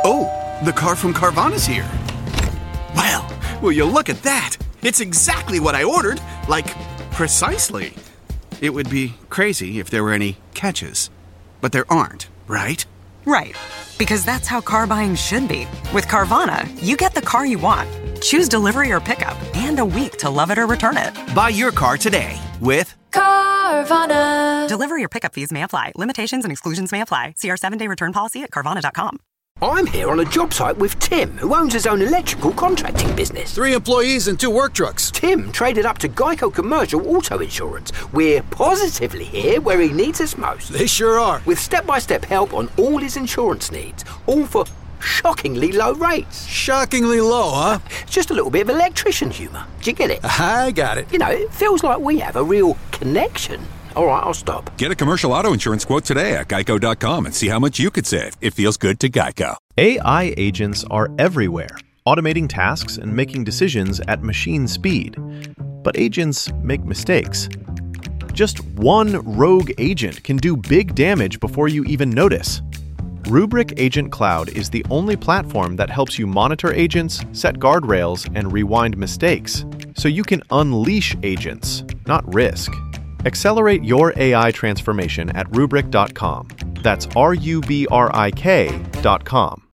Oh, the car from Carvana's here. Well, will you look at that? It's exactly what I ordered. Like, precisely. It would be crazy if there were any catches. But there aren't, right? Right. Because that's how car buying should be. With Carvana, you get the car you want. Choose delivery or pickup and a week to love it or return it. Buy your car today with Carvana. Delivery or pickup fees may apply. Limitations and exclusions may apply. See our 7-day return policy at Carvana.com. I'm here on a job site with Tim, who owns his own electrical contracting business. 3 employees and 2 work trucks. Tim traded up to Geico Commercial Auto Insurance. We're positively here where he needs us most. They sure are. With step-by-step help on all his insurance needs, all for shockingly low rates. Shockingly low, huh? Just a little bit of electrician humour. Do you get it? I got it. You know, it feels like we have a real connection. All right, I'll stop. Get a commercial auto insurance quote today at geico.com and see how much you could save. It feels good to Geico. AI agents are everywhere, automating tasks and making decisions at machine speed. But agents make mistakes. Just one rogue agent can do big damage before you even notice. Rubrik Agent Cloud is the only platform that helps you monitor agents, set guardrails, and rewind mistakes, so you can unleash agents, not risk. Accelerate your AI transformation at Rubrik.com. That's RUBRIK.com.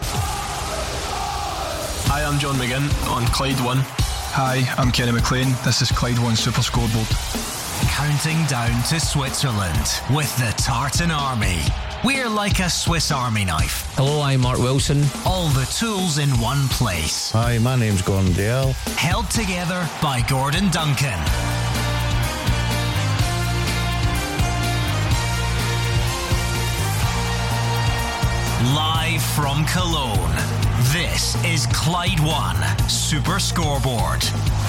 Hi, I'm John McGinn on Clyde One. Hi, I'm Kenny McLean. This is Clyde One Super Scoreboard. Counting down to Switzerland with the Tartan Army. We're like a Swiss Army knife. Hello, I'm Mark Wilson. All the tools in one place. Hi, my name's Gordon Dale. Held together by Gordon Duncan. Live from Cologne, this is Clyde One Super Scoreboard.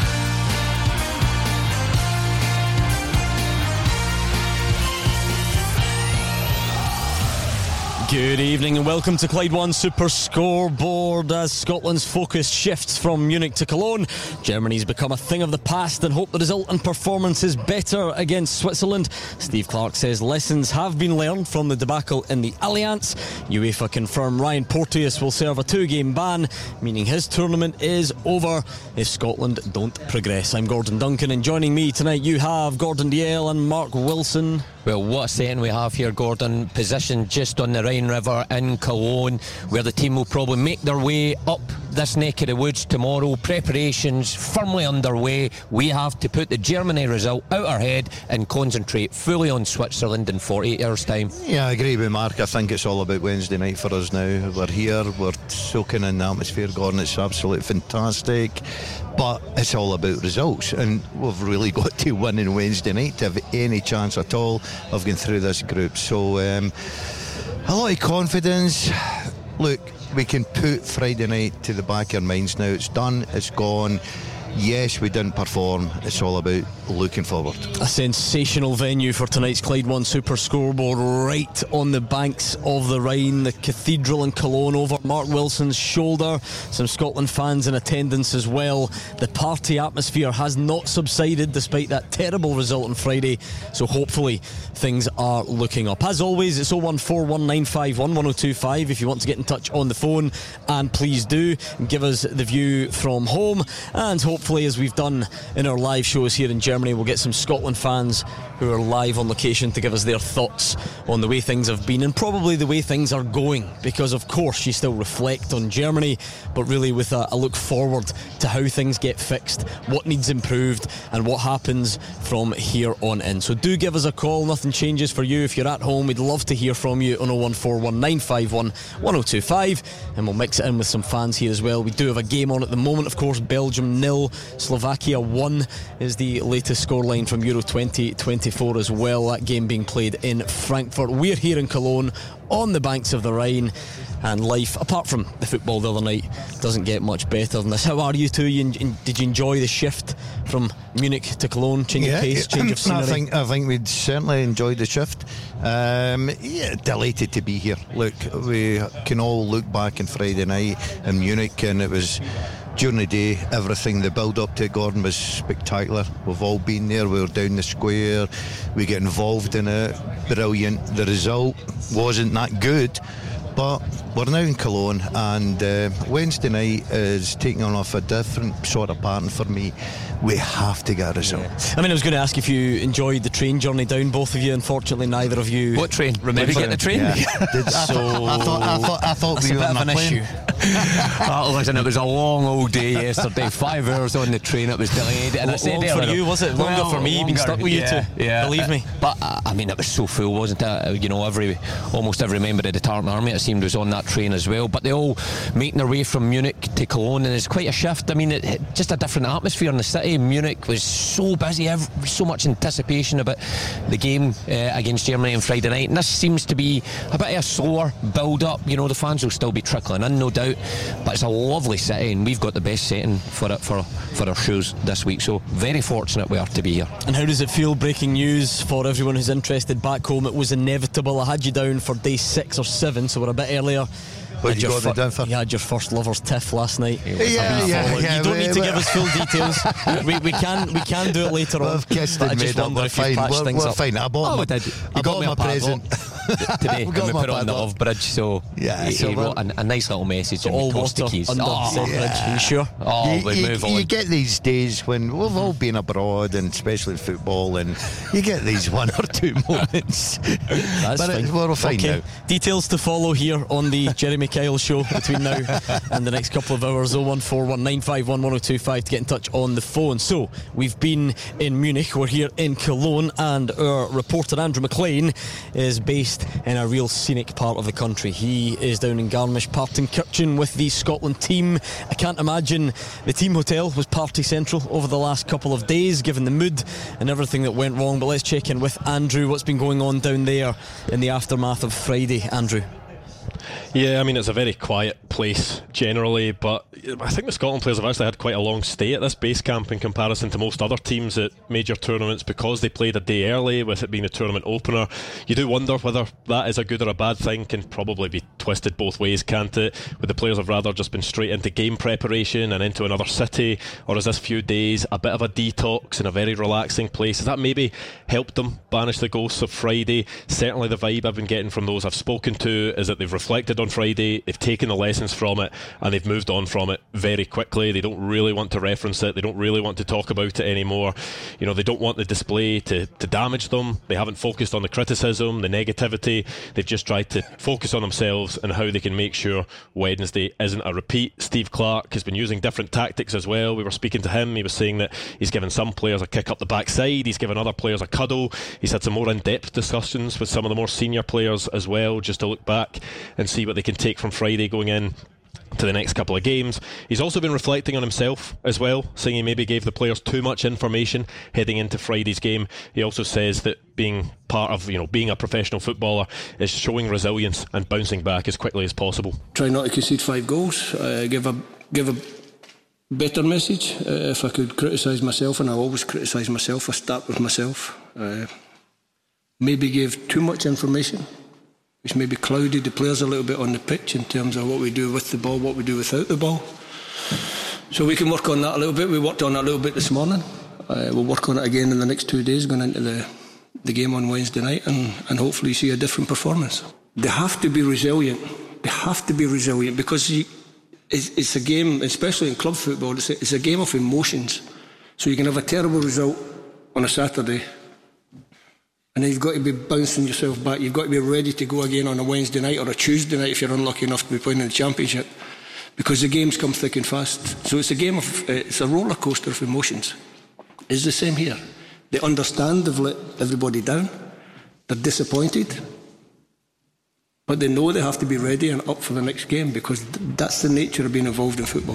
Good evening and welcome to Clyde One Super Scoreboard. As Scotland's focus shifts from Munich to Cologne, Germany's become a thing of the past and hope the result and performance is better against Switzerland. Steve Clarke says lessons have been learned from the debacle in the Allianz. UEFA confirm Ryan Porteous will serve a 2-game ban, meaning his tournament is over if Scotland don't progress. I'm Gordon Duncan, and joining me tonight you have Gordon Dalziel and Mark Wilson. Well, what a setting we have here, Gordon. Positioned just on the Rhine River in Cologne, where the team will probably make their way up this neck of the woods tomorrow. Preparations firmly underway. We have to put the Germany result out our head and concentrate fully on Switzerland in 48 hours' time. Yeah, I agree with Mark. I think it's all about Wednesday night for us now. We're here, we're soaking in the atmosphere, Gordon. It's absolutely fantastic. But it's all about results, and we've really got to win on Wednesday night to have any chance at all of getting through this group. So a lot of confidence. Look, we can put Friday night to the back of our minds now. It's done, it's gone. Yes, we didn't perform. It's all about looking forward. A sensational venue for tonight's Clyde One Super Scoreboard, right on the banks of the Rhine, the cathedral in Cologne over Mark Wilson's shoulder. Some Scotland fans in attendance as well. The party atmosphere has not subsided despite that terrible result on Friday, so hopefully things are looking up. As always, it's 01419511025 if you want to get in touch on the phone, and please do give us the view from home. And hopefully, as we've done in our live shows here in Germany, we'll get some Scotland fans who are live on location to give us their thoughts on the way things have been and probably the way things are going, because of course you still reflect on Germany, but really with a look forward to how things get fixed, what needs improved, and what happens from here on in. So do give us a call. Nothing changes for you if you're at home. We'd love to hear from you on 01419511025, and we'll mix it in with some fans here as well. We do have a game on at the moment, of course. Belgium 0, Slovakia 1 is the latest scoreline from Euro 2024 as well. That game being played in Frankfurt. We're here in Cologne on the banks of the Rhine, and life, apart from the football the other night, doesn't get much better than this. How are you two? Did you enjoy the shift from Munich to Cologne? Change of pace, change of scenery? I think we'd certainly enjoyed the shift. Delighted to be here. Look, we can all look back on Friday night in Munich, and it was, during the day, everything, the build up to Gordon was spectacular. We've all been there. We were down the square, we get involved in it, brilliant. The result wasn't that good, But we're now in Cologne, and Wednesday night is taking on off a different sort of pattern for me. We have to get a result. I mean, I was going to ask if you enjoyed the train journey down, both of you. Unfortunately, neither of you. What train? Remember? Did we get the train? Yeah. I thought we were on a plane. Listen, it was a long old day yesterday. 5 hours on the train. It was delayed. And I said for you, was it? Longer for me, being stuck with you two. Yeah, believe me. But I mean, it was so full, wasn't it? You know, almost every member of the Tartan Army, it seemed, was on that train as well. But they all making their way from Munich to Cologne, and it's quite a shift. I mean, just a different atmosphere in the city. Munich was so busy, so much anticipation about the game against Germany on Friday night, and this seems to be a bit of a slower build up. You know, the fans will still be trickling in, no doubt, but it's a lovely city, and we've got the best setting for our shows this week, so very fortunate we are to be here. And how does it feel? Breaking news for everyone who's interested back home, it was inevitable. I had you down for day 6 or 7, so we're a bit earlier. What did you got down for? You had your first lover's tiff last night. Yeah. You don't need to give us full details. we can do it later on. We've kissed and made up. We're fine. We're fine. I bought my present today, and we put it on the Love Bridge, so he wrote a nice little message and all water keys under the bridge. Are you sure? We move on. You get these days when we've all been abroad, and especially in football, and you get these 1 or 2 moments. That's fine. We're fine now. Details to follow here on the Jeremy Kyle show between now and the next couple of hours. 01419511025 to get in touch on the phone. So we've been in Munich, we're here in Cologne, and our reporter Andrew McLean is based in a real scenic part of the country. He is down in Garmisch-Partenkirchen with the Scotland team. I can't imagine the team hotel was party central over the last couple of days, given the mood and everything that went wrong. But let's check in with Andrew. What's been going on down there in the aftermath of Friday, Andrew? Yeah, I mean, it's a very quiet place generally, but I think the Scotland players have actually had quite a long stay at this base camp in comparison to most other teams at major tournaments, because they played a day early, with it being a tournament opener. You do wonder whether that is a good or a bad thing. Can probably be twisted both ways, can't it? Would the players have rather just been straight into game preparation and into another city, or is this few days a bit of a detox in a very relaxing place? Has that maybe helped them banish the ghosts of Friday? Certainly the vibe I've been getting from those I've spoken to is that they've reflected on Friday, they've taken the lessons from it, and they've moved on from it very quickly. They don't really want to reference it, they don't really want to talk about it anymore. You know, they don't want the display to damage them. They haven't focused on the criticism, the negativity. They've just tried to focus on themselves and how they can make sure Wednesday isn't a repeat. Steve Clarke has been using different tactics as well. We were speaking to him, he was saying that he's given some players a kick up the backside, he's given other players a cuddle. He's had some more in-depth discussions with some of the more senior players as well, just to look back and see what they can take from Friday going in to the next couple of games. He's also been reflecting on himself as well, saying he maybe gave the players too much information heading into Friday's game. He also says that being part of, being a professional footballer is showing resilience and bouncing back as quickly as possible. Try not to concede 5 goals, give a better message. If I could criticise myself, and I always criticise myself, I start with myself. Maybe gave too much information, which maybe clouded the players a little bit on the pitch in terms of what we do with the ball, what we do without the ball. So we can work on that a little bit. We worked on that a little bit this morning. We'll work on it again in the next 2 days going into the game on Wednesday night, and hopefully see a different performance. They have to be resilient. They have to be resilient, because it's a game, especially in club football, it's a game of emotions. So you can have a terrible result on a Saturday, and then you've got to be bouncing yourself back. You've got to be ready to go again on a Wednesday night or a Tuesday night if you're unlucky enough to be playing in the Championship, because the games come thick and fast. So it's a game of it's a roller coaster of emotions. It's the same here. They understand they've let everybody down. They're disappointed, but they know they have to be ready and up for the next game, because that's the nature of being involved in football.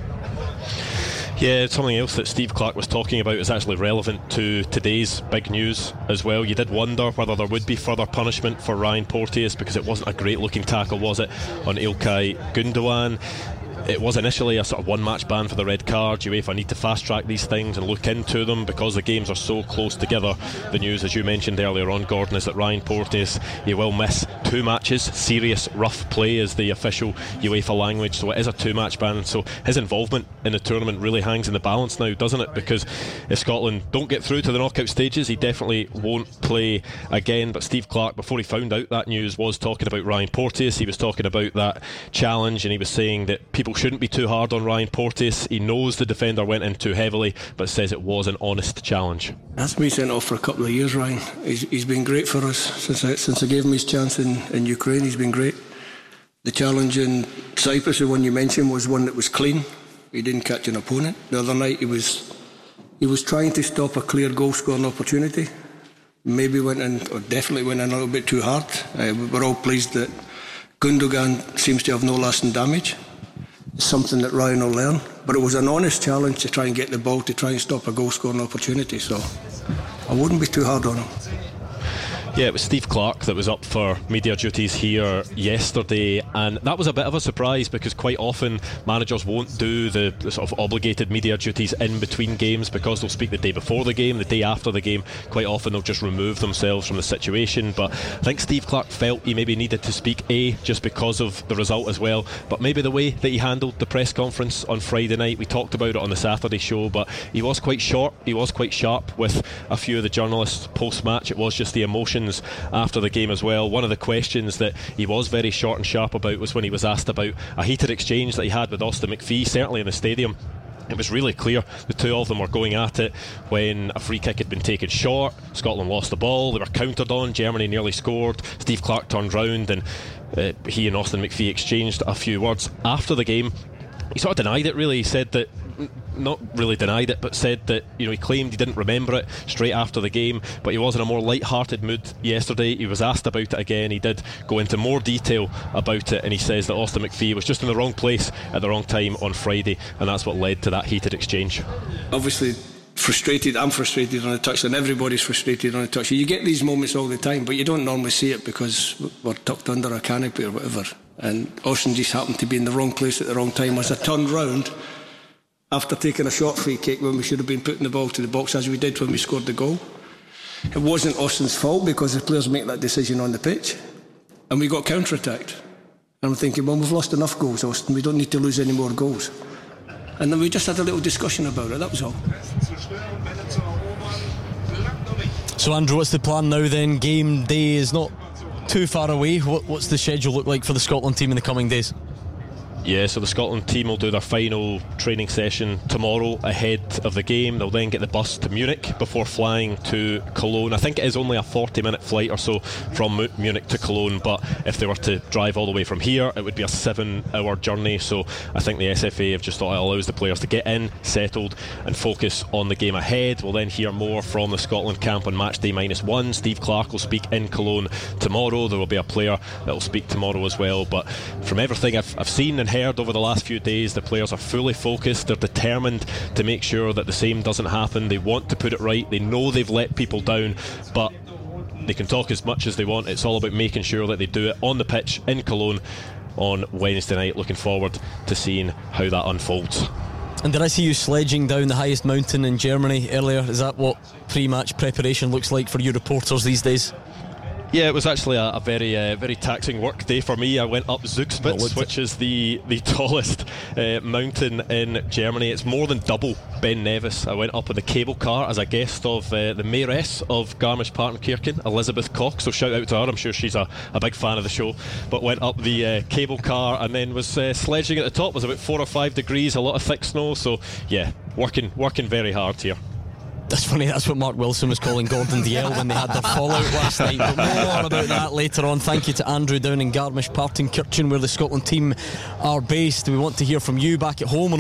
Yeah, something else that Steve Clarke was talking about is actually relevant to today's big news as well. You did wonder whether there would be further punishment for Ryan Porteous, because it wasn't a great looking tackle, was it, on Ilkay Gundogan. it was initially a sort of one-match ban for the red card. UEFA need to fast-track these things and look into them because the games are so close together. The news, as you mentioned earlier on, Gordon, is that Ryan Porteous, he will miss 2 matches. Serious rough play is the official UEFA language, so it is a 2-match ban. So his involvement in the tournament really hangs in the balance now, doesn't it? Because if Scotland don't get through to the knockout stages, he definitely won't play again. But Steve Clarke, before he found out that news, was talking about Ryan Porteous. He was talking about that challenge, and he was saying that people shouldn't be too hard on Ryan Porteous. He knows the defender went in too heavily, but says it was an honest challenge. That's me sent off for a couple of years, Ryan. He's been great for us since I gave him his chance in Ukraine. He's been great. The challenge in Cyprus, the one you mentioned, was one that was clean. He didn't catch an opponent. The other night he was trying to stop a clear goal scoring opportunity. Maybe went in, or definitely went in a little bit too hard. We're all pleased that Gundogan seems to have no lasting damage. It's something that Ryan will learn. But it was an honest challenge to try and get the ball, to try and stop a goal scoring opportunity. So I wouldn't be too hard on him. Yeah, it was Steve Clarke that was up for media duties here yesterday, and that was a bit of a surprise because quite often managers won't do the sort of obligated media duties in between games because they'll speak the day before the game, the day after the game. Quite often they'll just remove themselves from the situation, but I think Steve Clarke felt he maybe needed to speak just because of the result as well, but maybe the way that he handled the press conference on Friday night. We talked about it on the Saturday show, but he was quite short, he was quite sharp with a few of the journalists post-match. It was just the emotion after the game as well. One of the questions that he was very short and sharp about was when he was asked about a heated exchange that he had with Austin McPhee, certainly in the stadium. It was really clear the two of them were going at it when a free kick had been taken short. Scotland lost the ball, they were countered on, Germany nearly scored. Steve Clarke turned round and he and Austin McPhee exchanged a few words after the game. He sort of denied it really. He said that, not really denied it, but said that, you know, he claimed he didn't remember it straight after the game, but he was in a more light-hearted mood yesterday. He was asked about it again. He did go into more detail about it, and he says that Austin McPhee was just in the wrong place at the wrong time on Friday, and that's what led to that heated exchange. Obviously frustrated, I'm frustrated on the touchline, everybody's frustrated on the touchline. You get these moments all the time, but you don't normally see it because we're tucked under a canopy or whatever, and Austin just happened to be in the wrong place at the wrong time as I turned round after taking a short free kick when we should have been putting the ball to the box as we did when we scored the goal. It wasn't Austin's fault because the players make that decision on the pitch, and we got counter-attacked. And I'm thinking, well, we've lost enough goals, Austin, we don't need to lose any more goals. And then we just had a little discussion about it, that was all. So Andrew, what's the plan now then? Game day is not too far away. What's the schedule look like for the Scotland team in the coming days? Yeah, so the Scotland team will do their final training session tomorrow ahead of the game. They'll then get the bus to Munich before flying to Cologne. I think it is only a 40-minute flight or so from Munich to Cologne, but if they were to drive all the way from here, it would be a 7-hour journey. So I think the SFA have just thought it allows the players to get in, settled, and focus on the game ahead. We'll then hear more from the Scotland camp on match day -1. Steve Clarke will speak in Cologne tomorrow. There will be a player that will speak tomorrow as well. But from everything I've seen and heard over the last few days, the players are fully focused. They're determined to make sure that the same doesn't happen. They want to put it right. They know they've let people down, but they can talk as much as they want. It's all about making sure that they do it on the pitch in Cologne on Wednesday night. Looking forward to seeing how that unfolds. And did I see you sledging down the highest mountain in Germany earlier? Is that what pre-match preparation looks like for you reporters these days? Yeah, it was actually a very taxing work day for me. I went up Zugspitze, which is the tallest mountain in Germany. It's more than double Ben Nevis. I went up in the cable car as a guest of the mayoress of Garmisch-Partenkirchen, Elizabeth Koch, so shout out to her. I'm sure she's a big fan of the show. But went up the cable car and then was sledging at the top. It was about 4 or 5 degrees, a lot of thick snow, so yeah, working very hard here. That's funny, that's what Mark Wilson was calling Gordon Dalziel when they had their fallout last night, but more about that later on. Thank you to Andrew down in Garmisch-Partenkirchen, where the Scotland team are based. We want to hear from you back at home on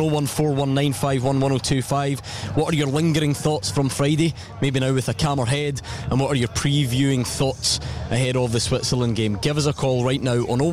01419511025. What are your lingering thoughts from Friday, maybe now with a calmer head, and what are your previewing thoughts ahead of the Switzerland game? Give us a call right now on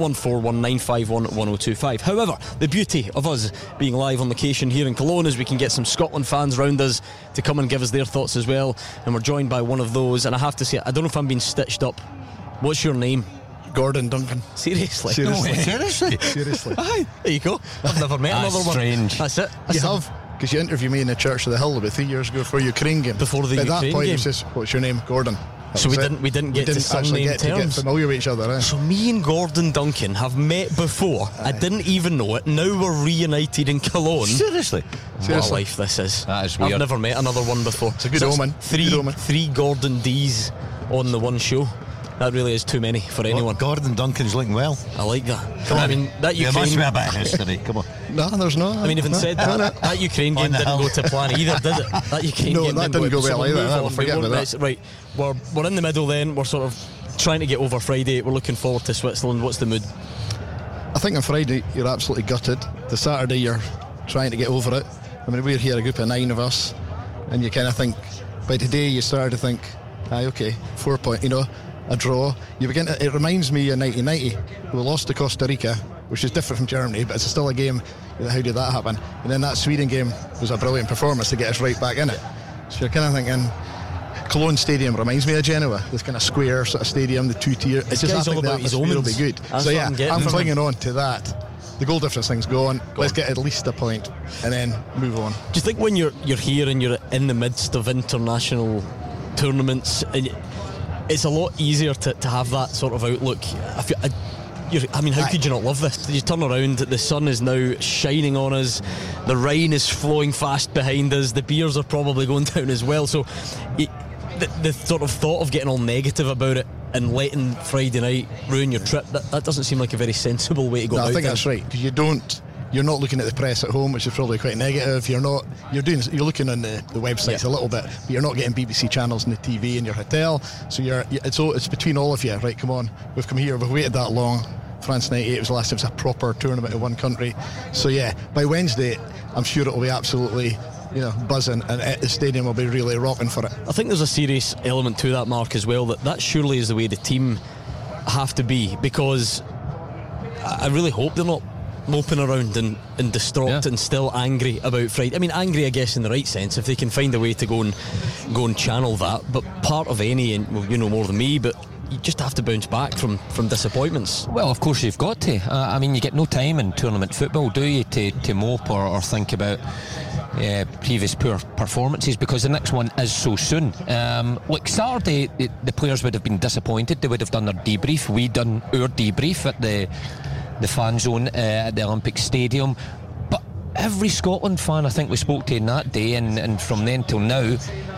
01419511025. However, the beauty of us being live on location here in Cologne is we can get some Scotland fans round us to come and give us their thoughts as well, and we're joined by one of those. And I have to say, I don't know if I'm being stitched up. What's your name? Gordon Duncan. Seriously? Seriously. Aye, there you go. I've never met another strange. one. That's it. You have, because you interviewed me in the Church of the Hill about 3 years ago for a Ukraine game. Before the At Ukraine that point, game. it was just, what's your name? Gordon. So we didn't get to some actually name get to get terms. familiar with each other. Eh? So me and Gordon Duncan have met before. I didn't even know it. Now we're reunited in Cologne. Seriously? What a life this is. That is weird. I've never met another one before. It's a good omen. Three Gordon D's on the one show. That really is too many for anyone. Gordon Duncan's looking well. I like that. Come on. I mean, that There Ukraine... must be a bit of history. Come on. No, there's not. I mean, even said that Ukraine game didn't go to plan either, did it? That Ukraine game that didn't go well either. Forget about that. Right, we're in the middle then. We're sort of trying to get over Friday. We're looking forward to Switzerland. What's the mood? I think on Friday you're absolutely gutted. The Saturday you're trying to get over it. I mean, we're here a group of 9 of us, and you kind of think by today you started to think, okay, 4 point, a draw. You begin to, it reminds me of 1990. We lost to Costa Rica, which is different from Germany, but it's still a game. How did that happen? And then that Sweden game was a brilliant performance to get us right back in it. So you're kind of thinking, Cologne Stadium reminds me of Genoa. This kind of square sort of stadium, the 2-tier. It's just, I think the atmosphere will be good. That's so yeah, I'm clinging him. on to that. The goal difference thing's gone. Let's get at least a point and then move on. Do you think when you're here and you're in the midst of international tournaments, it's a lot easier to have that sort of outlook? I mean, how could you not love this? You turn around, the sun is now shining on us, the rain is flowing fast behind us, the beers are probably going down as well. So the sort of thought of getting all negative about it and letting Friday night ruin your trip, that doesn't seem like a very sensible way to go about it. I think that's right, because you're not looking at the press at home, which is probably quite negative. You're looking on the websites a little bit, but you're not getting BBC channels and the TV in your hotel. So it's between all of you. Right, come on, we've come here, we've waited that long. France 98 was the last time it was a proper tournament in one country. So yeah, by Wednesday, I'm sure it'll be absolutely buzzing, and the stadium will be really rocking for it. I think there's a serious element to that, Mark, as well, that surely is the way the team have to be, because I really hope they're not moping around and distraught and still angry about Friday. I mean, angry, I guess, in the right sense, if they can find a way to go and channel that. But part of any, and well, you know more than me, but you just have to bounce back from disappointments. Well, of course you've got to. I mean, you get no time in tournament football, do you, to mope or think about previous poor performances, because the next one is so soon. Look, Saturday the players would have been disappointed. They would have done their debrief. We done our debrief at the fan zone at the Olympic Stadium. But every Scotland fan I think we spoke to in that day and from then till now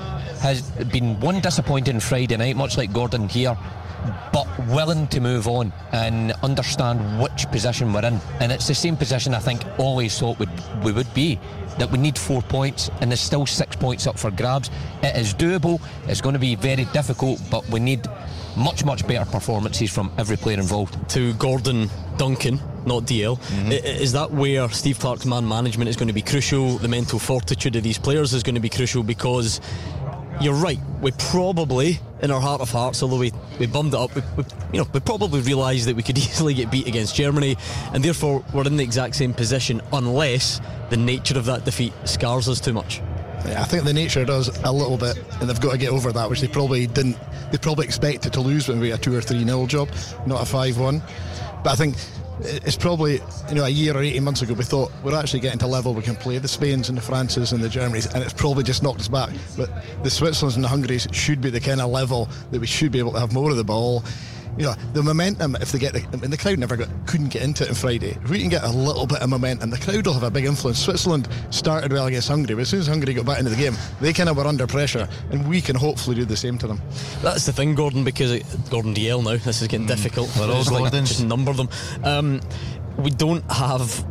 has been one disappointing Friday night, much like Gordon here, but willing to move on and understand which position we're in. And it's the same position I think always thought we would be, that we need 4 points, and there's still 6 points up for grabs. It is doable. It's going to be very difficult, but we need much better performances from every player involved. To Gordon Duncan, not DL, is that where Steve Clarke's man management is going to be crucial? The mental fortitude of these players is going to be crucial, because you're right, we probably, in our heart of hearts, although we bummed it up, we probably realised that we could easily get beat against Germany, and therefore we're in the exact same position, unless the nature of that defeat scars us too much. Yeah, I think the nature does a little bit, and they've got to get over that, which they probably didn't. They probably expected to lose when we had a 2 or 3-0 job, not a 5-1. But I think it's probably, a year or 18 months ago we thought we're actually getting to a level we can play the Spains and the Frances and the Germanys, and it's probably just knocked us back. But the Switzerlands and the Hungaries should be the kind of level that we should be able to have more of the ball. The momentum, if they get the crowd couldn't get into it on Friday. If we can get a little bit of momentum, the crowd will have a big influence. Switzerland started well against Hungary, but as soon as Hungary got back into the game, they kind of were under pressure, and we can hopefully do the same to them. That's the thing, Gordon, because Gordon DL now, this is getting difficult. We're all Gordons. Just number them. We don't have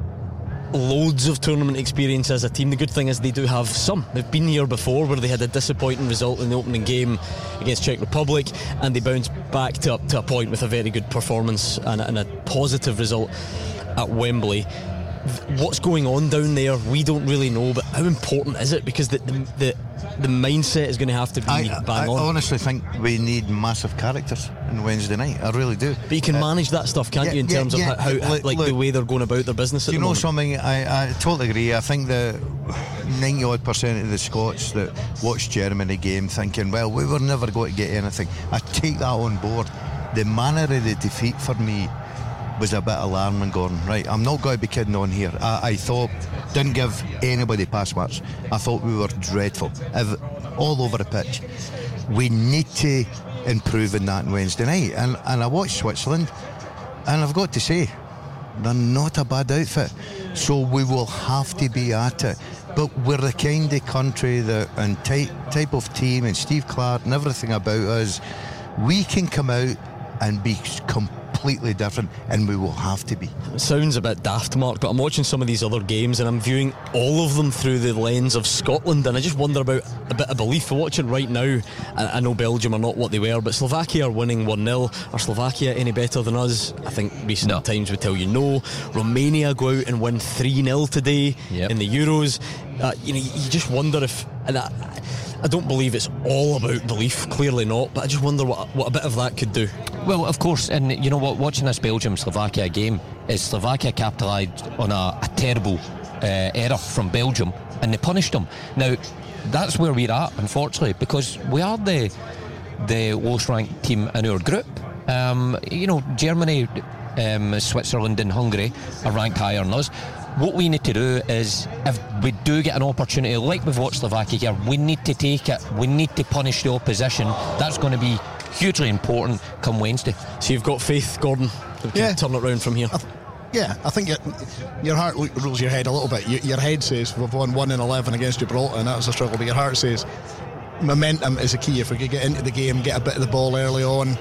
loads of tournament experience as a team. The good thing is they do have some. They've been here before, where they had a disappointing result in the opening game against Czech Republic, and they bounced back to a point with a very good performance and a positive result at Wembley. What's going on down there, we don't really know, but how important is it? Because the mindset is going to have to be bang on. I honestly think we need massive characters on Wednesday night. I really do. But you can manage that stuff, can't you, in terms of how the way they're going about their business at the moment? Something, I totally agree. I think the 90% of the Scots that watched Germany game thinking, well, we were never going to get anything. I take that on board. the manner of the defeat for me was a bit alarming, Gordon. Right, I'm not going to be kidding on here. I thought, didn't give anybody pass marks. I thought we were dreadful, all over the pitch. We need to improve in that on Wednesday night. And I watched Switzerland, and I've got to say, they're not a bad outfit. So we will have to be at it. But we're the kind of country that, and type of team, and Steve Clark and everything about us, we can come out and be completely different, and we will have to be. It sounds a bit daft, Mark, but I'm watching some of these other games and I'm viewing all of them through the lens of Scotland, and I just wonder about a bit of belief. We're watching right now, I know Belgium are not what they were, but Slovakia are winning 1-0. Are Slovakia any better than us? I think recent times would tell you no. Romania go out and win 3-0 today in the Euros. You just wonder if, and I don't believe it's all about belief, clearly not, but I just wonder what a bit of that could do. Well, of course, and you know what, watching this Belgium-Slovakia game, is Slovakia capitalised on a terrible error from Belgium, and they punished them. Now, that's where we're at, unfortunately, because we are the lowest ranked team in our group. Germany, Switzerland and Hungary are ranked higher than us. What we need to do is, if we do get an opportunity like we've watched Slovakia here, we need to take it. We need to punish the opposition. That's going to be hugely important come Wednesday. So you've got faith, Gordon, we can turn it round from here? I think your heart rules your head a little bit. Your head says we've won 1-11 against Gibraltar and that was a struggle, but your heart says momentum is a key. If we could get into the game, get a bit of the ball early on,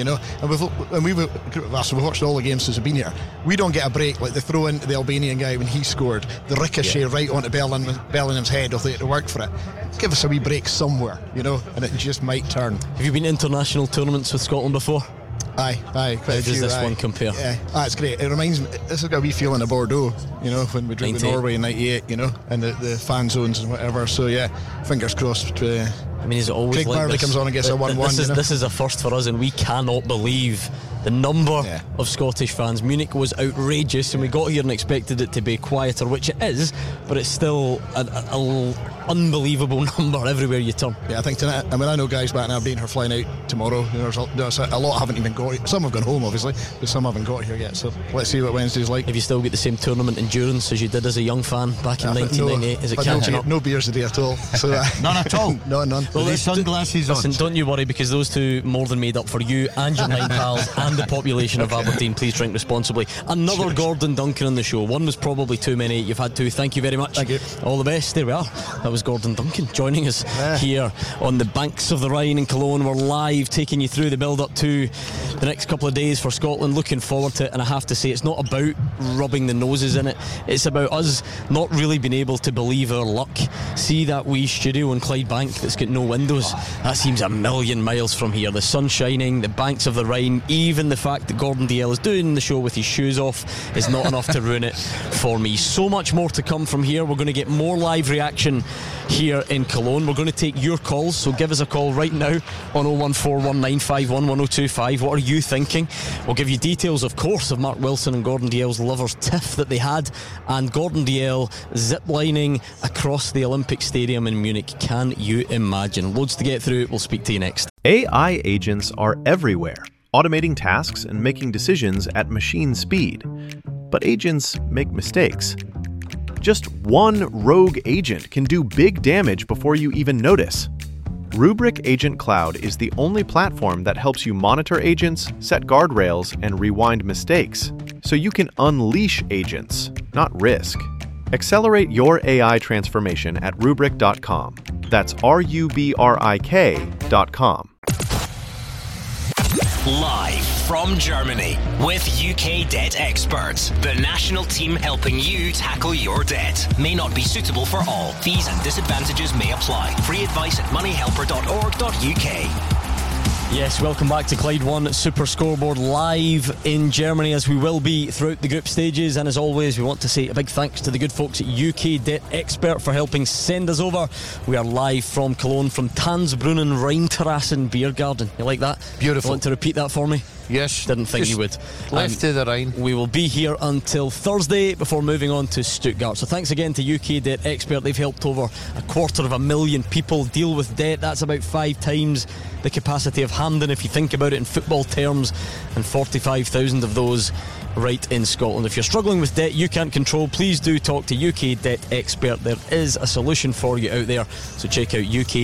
and we've watched all the games since we've been here. We don't get a break. Like, they throw into the Albanian guy when he scored, the ricochet right onto Bellingham's head, if they had to work for it. Give us a wee break somewhere, and it just might turn. Have you been to international tournaments with Scotland before? Aye. How does this one compare? Yeah, it's great. It reminds me, this has got a wee feeling of Bordeaux, when we drew with Norway in 98, and the fan zones and whatever. So yeah, fingers crossed. Is it always Craig like Barley this? comes on and gets a 1-1. This is a first for us, and we cannot believe the number of Scottish fans. Munich was outrageous, and we got here and expected it to be quieter, which it is, but it's still an unbelievable number everywhere you turn. Yeah, I think tonight, I know guys back in Aberdeen are flying out tomorrow. There's a lot haven't even got here. Some have gone home, obviously, but some haven't got here yet. So let's see what Wednesday's like. Have you still got the same tournament endurance as you did as a young fan back in 1998? Is it catching up? No beers today at all. So, none at all? No, none. Well, these sunglasses on. Listen, don't you worry, because those two more than made up for you and your nine pals and the population of Aberdeen. Please drink responsibly. Another Gordon Duncan on the show. One was probably too many. You've had two. Thank you very much. Thank you. All the best. There we are. That was Gordon Duncan joining us here on the banks of the Rhine in Cologne. We're live, taking you through the build-up to the next couple of days for Scotland. Looking forward to it, and I have to say, it's not about rubbing the noses in it. It's about us not really being able to believe our luck. See that wee studio in Clydebank that's got no windows? That seems a million miles from here. The sun shining, the banks of the Rhine, even the fact that Gordon Dalziel is doing the show with his shoes off is not enough to ruin it for me. So much more to come from here. We're going to get more live reaction here in Cologne. We're going to take your calls, so give us a call right now on 01419511025. What are you thinking? We'll give you details, of course, of Mark Wilson and Gordon Dalziel's lovers' tiff that they had, and Gordon Dalziel ziplining across the Olympic Stadium in Munich. Can you imagine? Loads to get through. We'll speak to you next. AI agents are everywhere, automating tasks and making decisions at machine speed. But agents make mistakes. Just one rogue agent can do big damage before you even notice. Rubrik Agent Cloud is the only platform that helps you monitor agents, set guardrails, and rewind mistakes, so you can unleash agents, not risk. Accelerate your AI transformation at Rubrik.com. That's RUBRIK.com. Live from Germany with UK Debt Experts, the national team helping you tackle your debt. May not be suitable for all. Fees and disadvantages may apply. Free advice at moneyhelper.org.uk. Yes, welcome back to Clyde One Super Scoreboard, live in Germany, as we will be throughout the group stages. And as always, we want to say a big thanks to the good folks at UK Debt Expert for helping send us over. We are live from Cologne, from Tanzbrunnen Rheinterrassen Beer Garden. You like that? Beautiful. You want to repeat that for me? Yes. Didn't think you would. Left to the Rhine. We will be here until Thursday before moving on to Stuttgart. So thanks again to UK Debt Expert. They've helped over 250,000 people deal with debt. That's about 5 times the capacity of Hampden, if you think about it in football terms, and 45,000 of those right in Scotland. If you're struggling with debt you can't control, please do talk to UK Debt Expert. There is a solution for you out there, so check out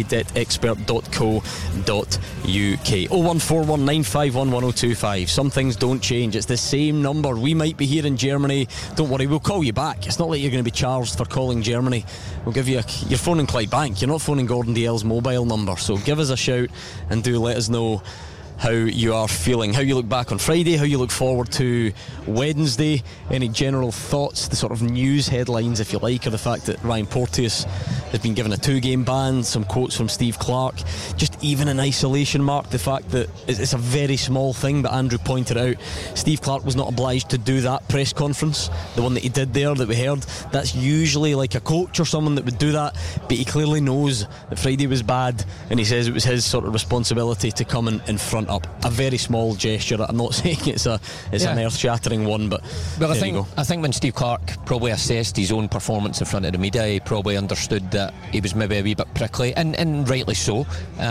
ukdebtexpert.co.uk. 01419511025. Some things don't change, it's the same number. We might be here in Germany, don't worry, we'll call you back. It's not like you're going to be charged for calling Germany. We'll give you you're phoning Clydebank, you're not phoning Gordon Dalziel's mobile number. So give us a shout and do let us know how you are feeling, how you look back on Friday, how you look forward to Wednesday, any general thoughts, the sort of news headlines, if you like, or the fact that Ryan Porteous has been given a 2-game ban, some quotes from Steve Clarke, just even in isolation, Mark, the fact that it's a very small thing, but Andrew pointed out Steve Clarke was not obliged to do that press conference, the one that he did there that we heard. That's usually like a coach or someone that would do that, but he clearly knows that Friday was bad, and he says it was his sort of responsibility to come in front up. A very small gesture. I'm not saying it's an earth-shattering one, but I think when Steve Clarke probably assessed his own performance in front of the media, he probably understood that he was maybe a wee bit prickly, and rightly so.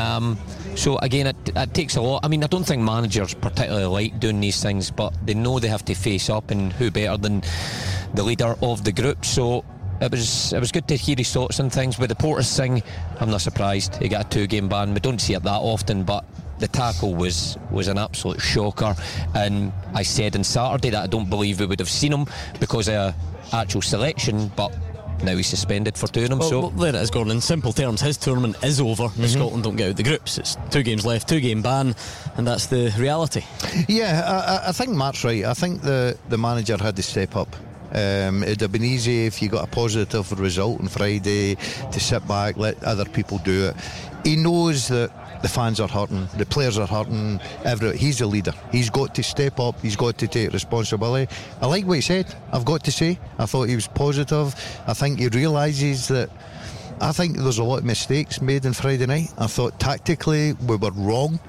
So again, it takes a lot. I mean, I don't think managers particularly like doing these things, but they know they have to face up, and who better than the leader of the group. So it was good to hear his thoughts on things. With the Porteous thing, I'm not surprised he got a 2-game ban. We don't see it that often, but the tackle was an absolute shocker, and I said on Saturday that I don't believe we would have seen him because of actual selection, but now he's suspended for doing them. Well, there it is, Gordon. In simple terms, his tournament is over. Scotland don't get out the groups. It's 2 games left, 2-game ban, and that's the reality. Yeah, I think Mark's right. I think the manager had to step up. It'd have been easy if you got a positive result on Friday to sit back, let other people do it. He knows that the fans are hurting, the players are hurting, he's a leader. He's got to step up, he's got to take responsibility. I like what he said, I've got to say. I thought he was positive. I think he realises that I think there's a lot of mistakes made on Friday night. I thought tactically we were wrong.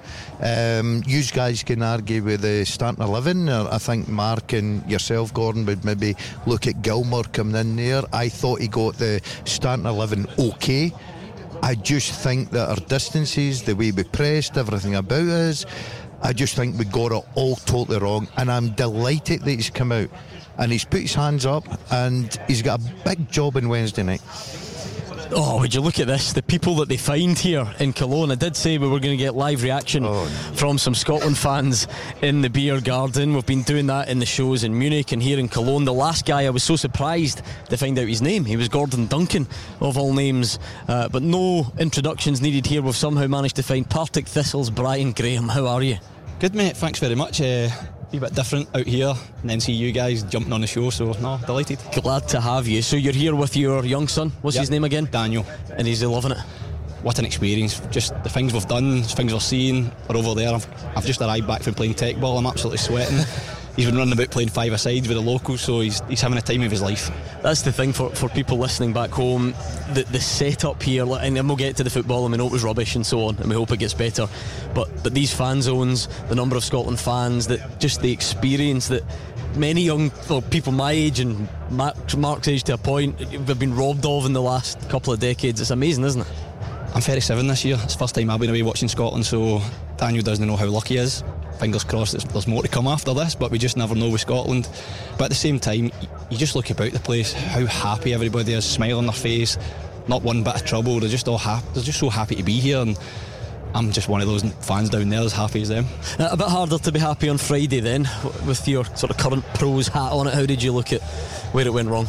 You guys can argue with the starting 11. I think Mark and yourself, Gordon, would maybe look at Gilmour coming in there. I thought he got the starting 11 okay. I just think that our distances, the way we pressed, everything about us, I just think we got it all totally wrong. And I'm delighted that he's come out and he's put his hands up and he's got a big job on Wednesday night. Oh, would you look at this, the people that they find here in Cologne. I did say we were going to get live reaction from some Scotland fans in the beer garden. We've been doing that in the shows in Munich and here in Cologne. The last guy, I was so surprised to find out his name. He was Gordon Duncan, of all names, but no introductions needed here. We've somehow managed to find Partick Thistle's Brian Graham. How are you? Good, mate, thanks very much. A bit different out here and then see you guys jumping on the show, so no, delighted. Glad to have you. So you're here with your young son, what's his name again? Daniel. And he's loving it? What an experience, just the things we've done, things we've seen. We're over there, I've just arrived back from playing tech ball, I'm absolutely sweating. He's been running about playing 5-a-side with the locals, so he's having a time of his life. That's the thing for people listening back home, the setup here, and then we'll get to the football and we know it was rubbish and so on, and we hope it gets better, but these fan zones, the number of Scotland fans, that just the experience that many young people my age and Mark's age to a point have been robbed of in the last couple of decades. It's amazing, isn't it? I'm 37 this year, it's the first time I've been away watching Scotland, so Daniel doesn't know how lucky he is. Fingers crossed there's more to come after this, but we just never know with Scotland. But at the same time, you just look about the place, how happy everybody is, smile on their face, not one bit of trouble. They're just all happy. They're just so happy to be here, and I'm just one of those fans down there as happy as them. A bit harder to be happy on Friday then, with your sort of current pros hat on it. How did you look at where it went wrong?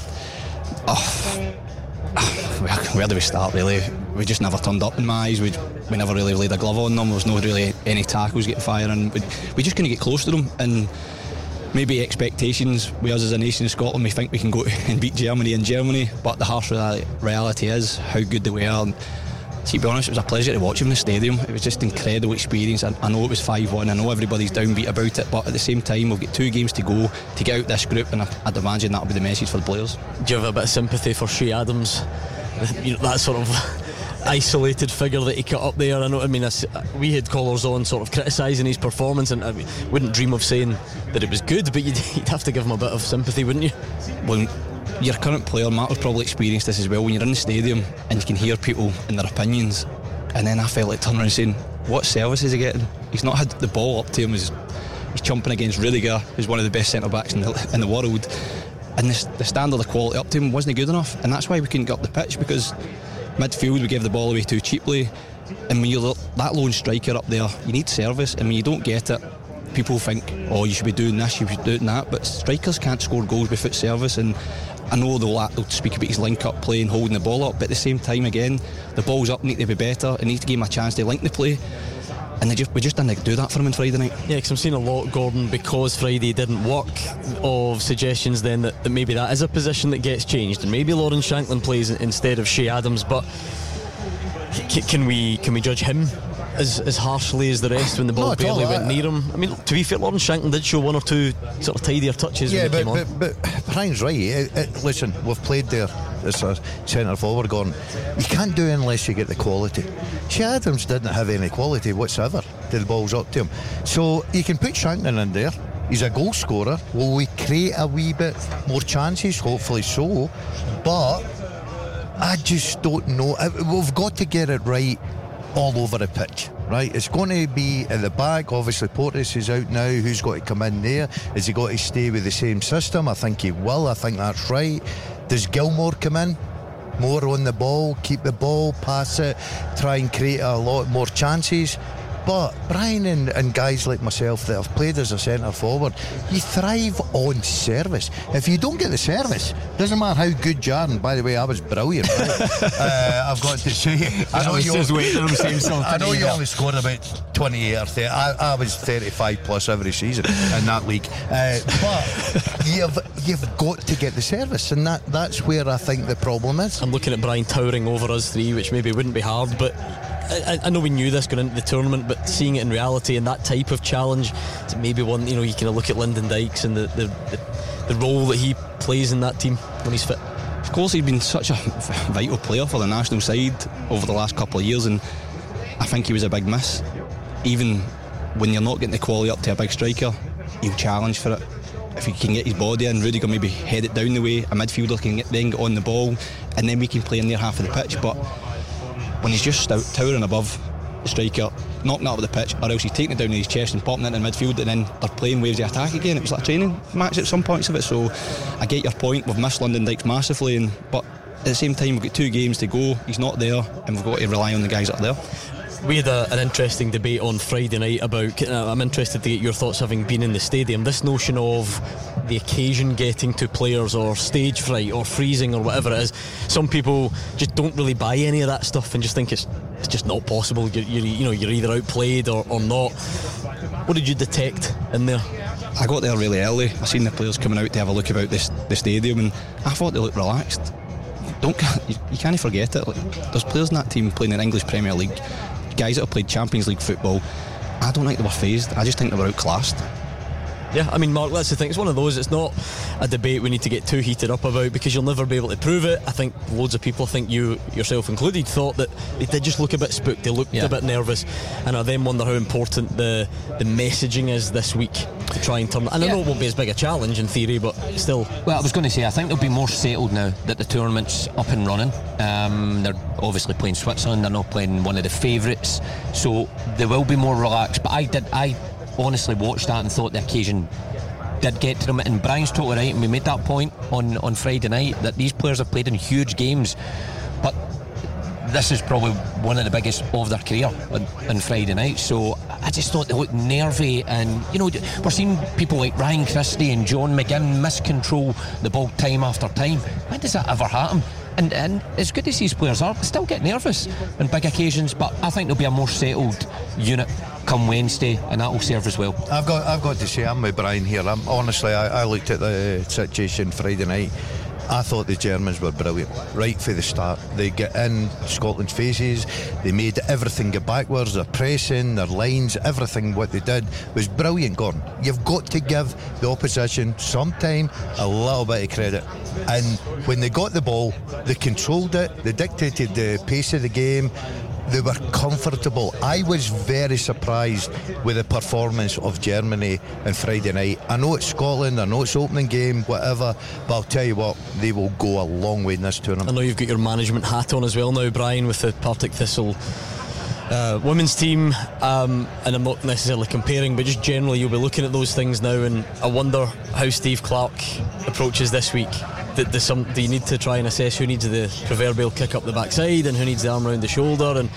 Where do we start, really? We just never turned up in my eyes. We never really laid a glove on them. There was no really any tackles getting fired, and we just couldn't get close to them. And maybe expectations, we us as a nation of Scotland, we think we can go and beat Germany in Germany, but the harsh reality is how good they were. And to be honest, it was a pleasure to watch them in the stadium. It was just an incredible experience. I know it was 5-1, I know everybody's downbeat about it, but at the same time we've got 2 games to go to get out this group, and I'd imagine that'll be the message for the players. Do you have a bit of sympathy for Shea Adams? That sort of isolated figure that he cut up there. I know. I mean, we had callers on sort of criticising his performance, and I wouldn't dream of saying that it was good, but you'd have to give him a bit of sympathy, wouldn't you? Well, your current player, Matt, has probably experienced this as well. When you're in the stadium and you can hear people and their opinions, and then I felt like turning around and saying, what service is he getting? He's not had the ball up to him. He's chumping against Rudiger, who's one of the best centre-backs in the world, and the standard of quality up to him wasn't good enough, and that's why we couldn't get up the pitch, because midfield we gave the ball away too cheaply, and when you're that lone striker up there, you need service, and when you don't get it, people think, oh, you should be doing this, you should be doing that, but strikers can't score goals without service. And I know they'll speak about his link-up play and holding the ball up, but at the same time, again, the ball's up, need to be better, and need to give him a chance to link the play. And we just didn't do that for him on Friday night. Yeah, because I'm seeing a lot, Gordon, because Friday didn't work, of suggestions then that maybe that is a position that gets changed, and maybe Lawrence Shankland plays instead of Shea Adams. But can we judge him as harshly as the rest when the ball barely went near him? I mean, to be fair, Lawrence Shankland did show one or two sort of tidier touches when he came on. But Brian's right. Listen, we've played there as a centre forward, Gordon. You can't do it unless you get the quality. Shea Adams didn't have any quality whatsoever till the ball's up to him. So you can put Shankland in there. He's a goal scorer. Will we create a wee bit more chances? Hopefully so. But I just don't know. We've got to get it right all over the pitch, right? It's going to be at the back. Obviously Porteous is out now. Who's got to come in there? Has he got to stay with the same system? I think he will. I think that's right. Does Gilmore come in? More on the ball, keep the ball, pass it, try and create a lot more chances. But Brian and guys like myself that have played as a centre forward, you thrive on service. If you don't get the service, doesn't matter how good you are. And by the way, I was brilliant. Right? I've got to say, I know you only scored about 28 or 30. I was 35 plus every season in that league. But you've got to get the service, and that's where I think the problem is. I'm looking at Brian towering over us three, which maybe wouldn't be hard, but I know we knew this going into the tournament, but seeing it in reality and that type of challenge, it's maybe one, you kind of look at Lyndon Dykes and the role that he plays in that team when he's fit. Of course, he's been such a vital player for the national side over the last couple of years, and I think he was a big miss. Even when you're not getting the quality up to a big striker, he'll challenge for it. If he can get his body in, Rudiger maybe head it down the way, a midfielder can then get on the ball, and then we can play in their half of the pitch. But when he's just towering above the striker, knocking it out of the pitch, or else he's taking it down to his chest and popping it into midfield, and then they're playing waves of attack again. It was like a training match at some points of it. So I get your point. We've missed Lyndon Dykes massively, but at the same time we've got 2 games to go. He's not there, and we've got to rely on the guys that are there. We had an interesting debate on Friday night about, I'm interested to get your thoughts having been in the stadium, this notion of the occasion getting to players, or stage fright, or freezing, or whatever it is. Some people just don't really buy any of that stuff and just think it's just not possible. You're either outplayed or not. What did you detect in there? I got there really early. I seen the players coming out to have a look about the stadium, and I thought they looked relaxed. You can't forget it. There's players in that team playing in English Premier League, guys that have played Champions League football. I don't think they were phased. I just think they were outclassed. Yeah, I mean, Mark, that's the thing. It's one of those, it's not a debate we need to get too heated up about, because you'll never be able to prove it. I think loads of people, I think you yourself included, thought that they did just look a bit spooked. They looked a bit nervous, and I then wonder how important the messaging is this week to try and turn it. And I know it won't be as big a challenge in theory, but still. Well, I was going to say, I think they'll be more settled now that the tournament's up and running. They're obviously playing Switzerland, they're not playing one of the favourites, so they will be more relaxed. But I honestly watched that and thought the occasion did get to them, and Brian's totally right, and we made that point on Friday night, that these players have played in huge games, but this is probably one of the biggest of their career on Friday night. So I just thought they looked nervy, and we're seeing people like Ryan Christie and John McGinn miscontrol the ball time after time. When does that ever happen? And it's good to see these players still get nervous on big occasions, but I think there'll be a more settled unit come Wednesday, and that will serve as well. I've got to say, I'm with Brian here. I looked at the situation Friday night, I thought the Germans were brilliant right from the start. They get in Scotland's faces, they made everything go backwards, their pressing, their lines, everything what they did was brilliant, Gordon. You've got to give the opposition sometime a little bit of credit. And when they got the ball, they controlled it, they dictated the pace of the game, they were comfortable. I was very surprised with the performance of Germany on Friday night. I know it's Scotland, I know it's opening game, whatever, but I'll tell you what, they will go a long way in this tournament. I know you've got your management hat on as well now, Brian, with the Partick Thistle women's team, and I'm not necessarily comparing, but just generally you'll be looking at those things now, and I wonder how Steve Clarke approaches this week. Do you need to try and assess who needs the proverbial kick up the backside and who needs the arm around the shoulder, and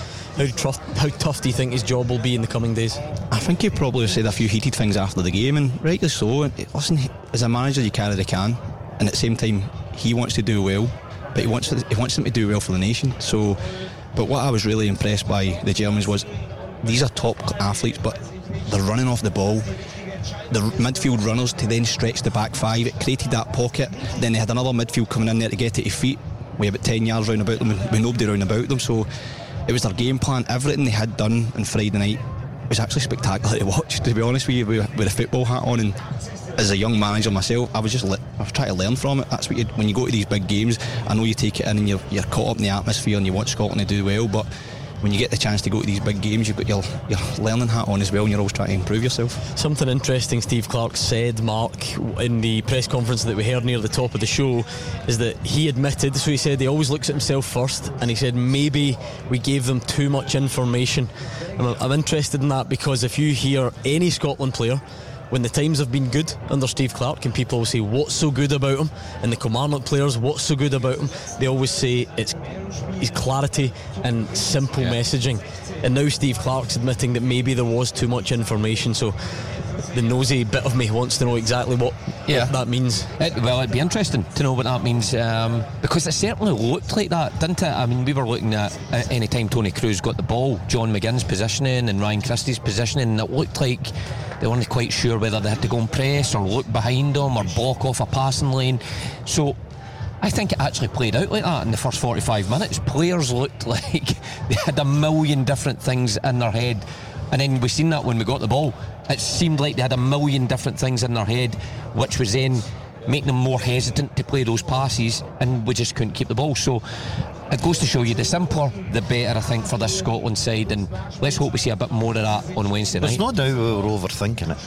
how tough do you think his job will be in the coming days? I think he probably said a few heated things after the game, and rightly so. Listen, as a manager you carry the can, and at the same time he wants to do well, but he wants them to do well for the nation. So, but what I was really impressed by the Germans was these are top athletes, but they're running off the ball. The midfield runners to then stretch the back five, it created that pocket. Then they had another midfield coming in there to get to his feet with about 10 yards round about them with nobody round about them. So it was their game plan. Everything they had done on Friday night was actually spectacular to watch, to be honest with you, with a football hat on. And as a young manager myself, I was trying to learn from it. That's what when you go to these big games, I know you take it in and you're caught up in the atmosphere and you want Scotland to do well, but when you get the chance to go to these big games, you've got your learning hat on as well, and you're always trying to improve yourself. Something interesting Steve Clarke said, Mark, in the press conference that we heard near the top of the show, is that he admitted, so he said he always looks at himself first, and he said maybe we gave them too much information. And I'm interested in that, because if you hear any Scotland player when the times have been good under Steve Clarke, and people will say what's so good about him, and the Kilmarnock players, what's so good about him, they always say it's his clarity and simple messaging. And now Steve Clarke's admitting that maybe there was too much information, so the nosy bit of me wants to know exactly what that means. It'd be interesting to know what that means, because it certainly looked like that, didn't it? I mean, we were looking at any time Tony Cruz got the ball, John McGinn's positioning and Ryan Christie's positioning, and it looked like they weren't quite sure whether they had to go and press or look behind them or block off a passing lane. So I think it actually played out like that in the first 45 minutes. Players looked like they had a million different things in their head, and then we seen that when we got the ball. It seemed like they had a million different things in their head, which was then making them more hesitant to play those passes, and we just couldn't keep the ball. So it goes to show you, the simpler the better, I think, for this Scotland side, and let's hope we see a bit more of that on Wednesday night. There's no doubt we were overthinking it,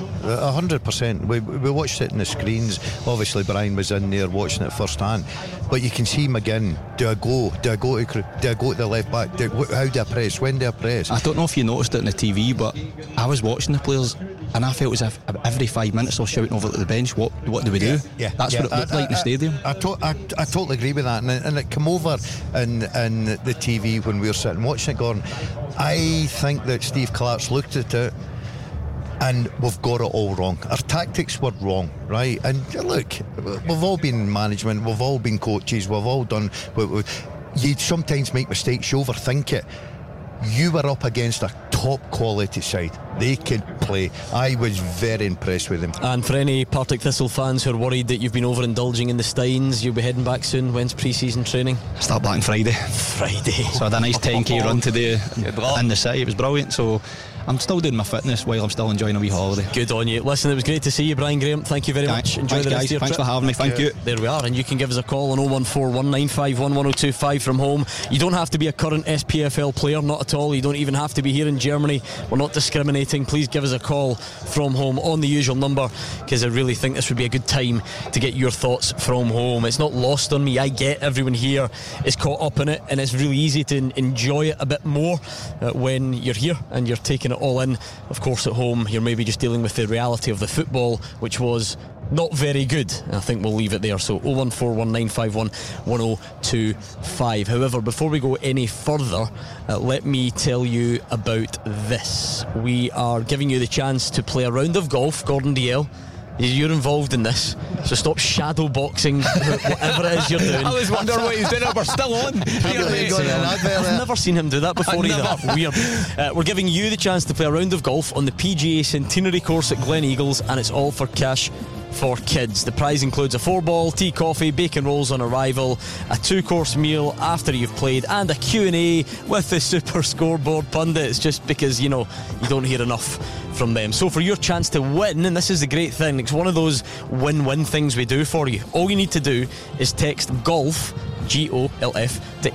100%. We watched it in the screens. Obviously Brian was in there watching it first hand, but you can see McGinn, do I go to the left back, how do I press, when do I press? I don't know if you noticed it on the TV, but I was watching the players and I felt as if every 5 minutes they're shouting over at the bench, what do we do? That's what it looked like in the stadium. I totally agree with that, and it came over in the TV when we were sitting watching it, Gordon. I think that Steve Clarke's looked at it and we've got it all wrong. Our tactics were wrong, right? And look, we've all been in management, we've all been coaches, we've all done you sometimes make mistakes, you overthink it. You were up against a top quality side. They can play. I was very impressed with them. And for any Partick Thistle fans who are worried that you've been overindulging in the Steins, you'll be heading back soon. When's pre-season training? Start back on Friday. So I had a nice 10k run today in the city. It was brilliant. So I'm still doing my fitness while I'm still enjoying a wee holiday. Good on you. Listen, it was great to see you, Brian Graham. Thank you very much. Enjoy the rest of your trip. Thanks for having me. Thank you. There we are. And you can give us a call on 01419511025 from home. You don't have to be a current SPFL player, not at all. You don't even have to be here in Germany. We're not discriminating. Please give us a call from home on the usual number, because I really think this would be a good time to get your thoughts from home. It's not lost on me. I get everyone here is caught up in it, and it's really easy to enjoy it a bit more when you're here and you're taking it all in. Of course, at home you're maybe just dealing with the reality of the football, which was not very good. I think we'll leave it there. So 01419511025. However, before we go any further, let me tell you about this. We are giving you the chance to play a round of golf. Gordon DL, you're involved in this, so stop shadow boxing whatever it is you're doing. I was wondering what he's doing. We're still on. I've never seen him do that before either. Weird. We're giving you the chance to play a round of golf on the PGA Centenary course at Glen Eagles, and it's all for cash for kids. The prize includes a 4-ball, tea, coffee, bacon rolls on arrival, a 2-course meal after you've played, and a Q&A with the Super Scoreboard pundits, just because, you don't hear enough from them. So for your chance to win, and this is the great thing, it's one of those win-win things we do for you. All you need to do is text GOLF, GOLF, to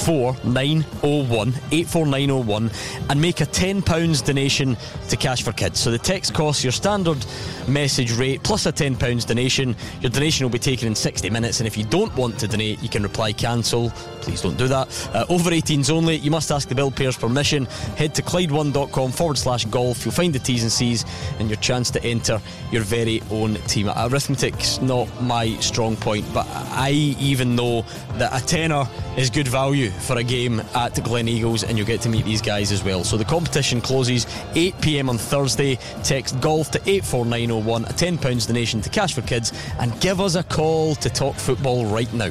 84901 and make a £10 donation to Cash for Kids. So the text costs your standard message rate plus a £10 donation. Your donation will be taken in 60 minutes, and if you don't want to donate, you can reply cancel. Please don't do that. Over 18s only. You must ask the bill payer's permission. Head to Clyde1.com/golf. You'll find the T's and C's and your chance to enter your very own team. Arithmetic's not my strong point, but I even know that a tenner is good value for a game at Glen Eagles, and you'll get to meet these guys as well. So the competition closes 8 p.m. on Thursday. Text GOLF to 84901, a £10 donation to Cash for Kids, and give us a call to talk football right now.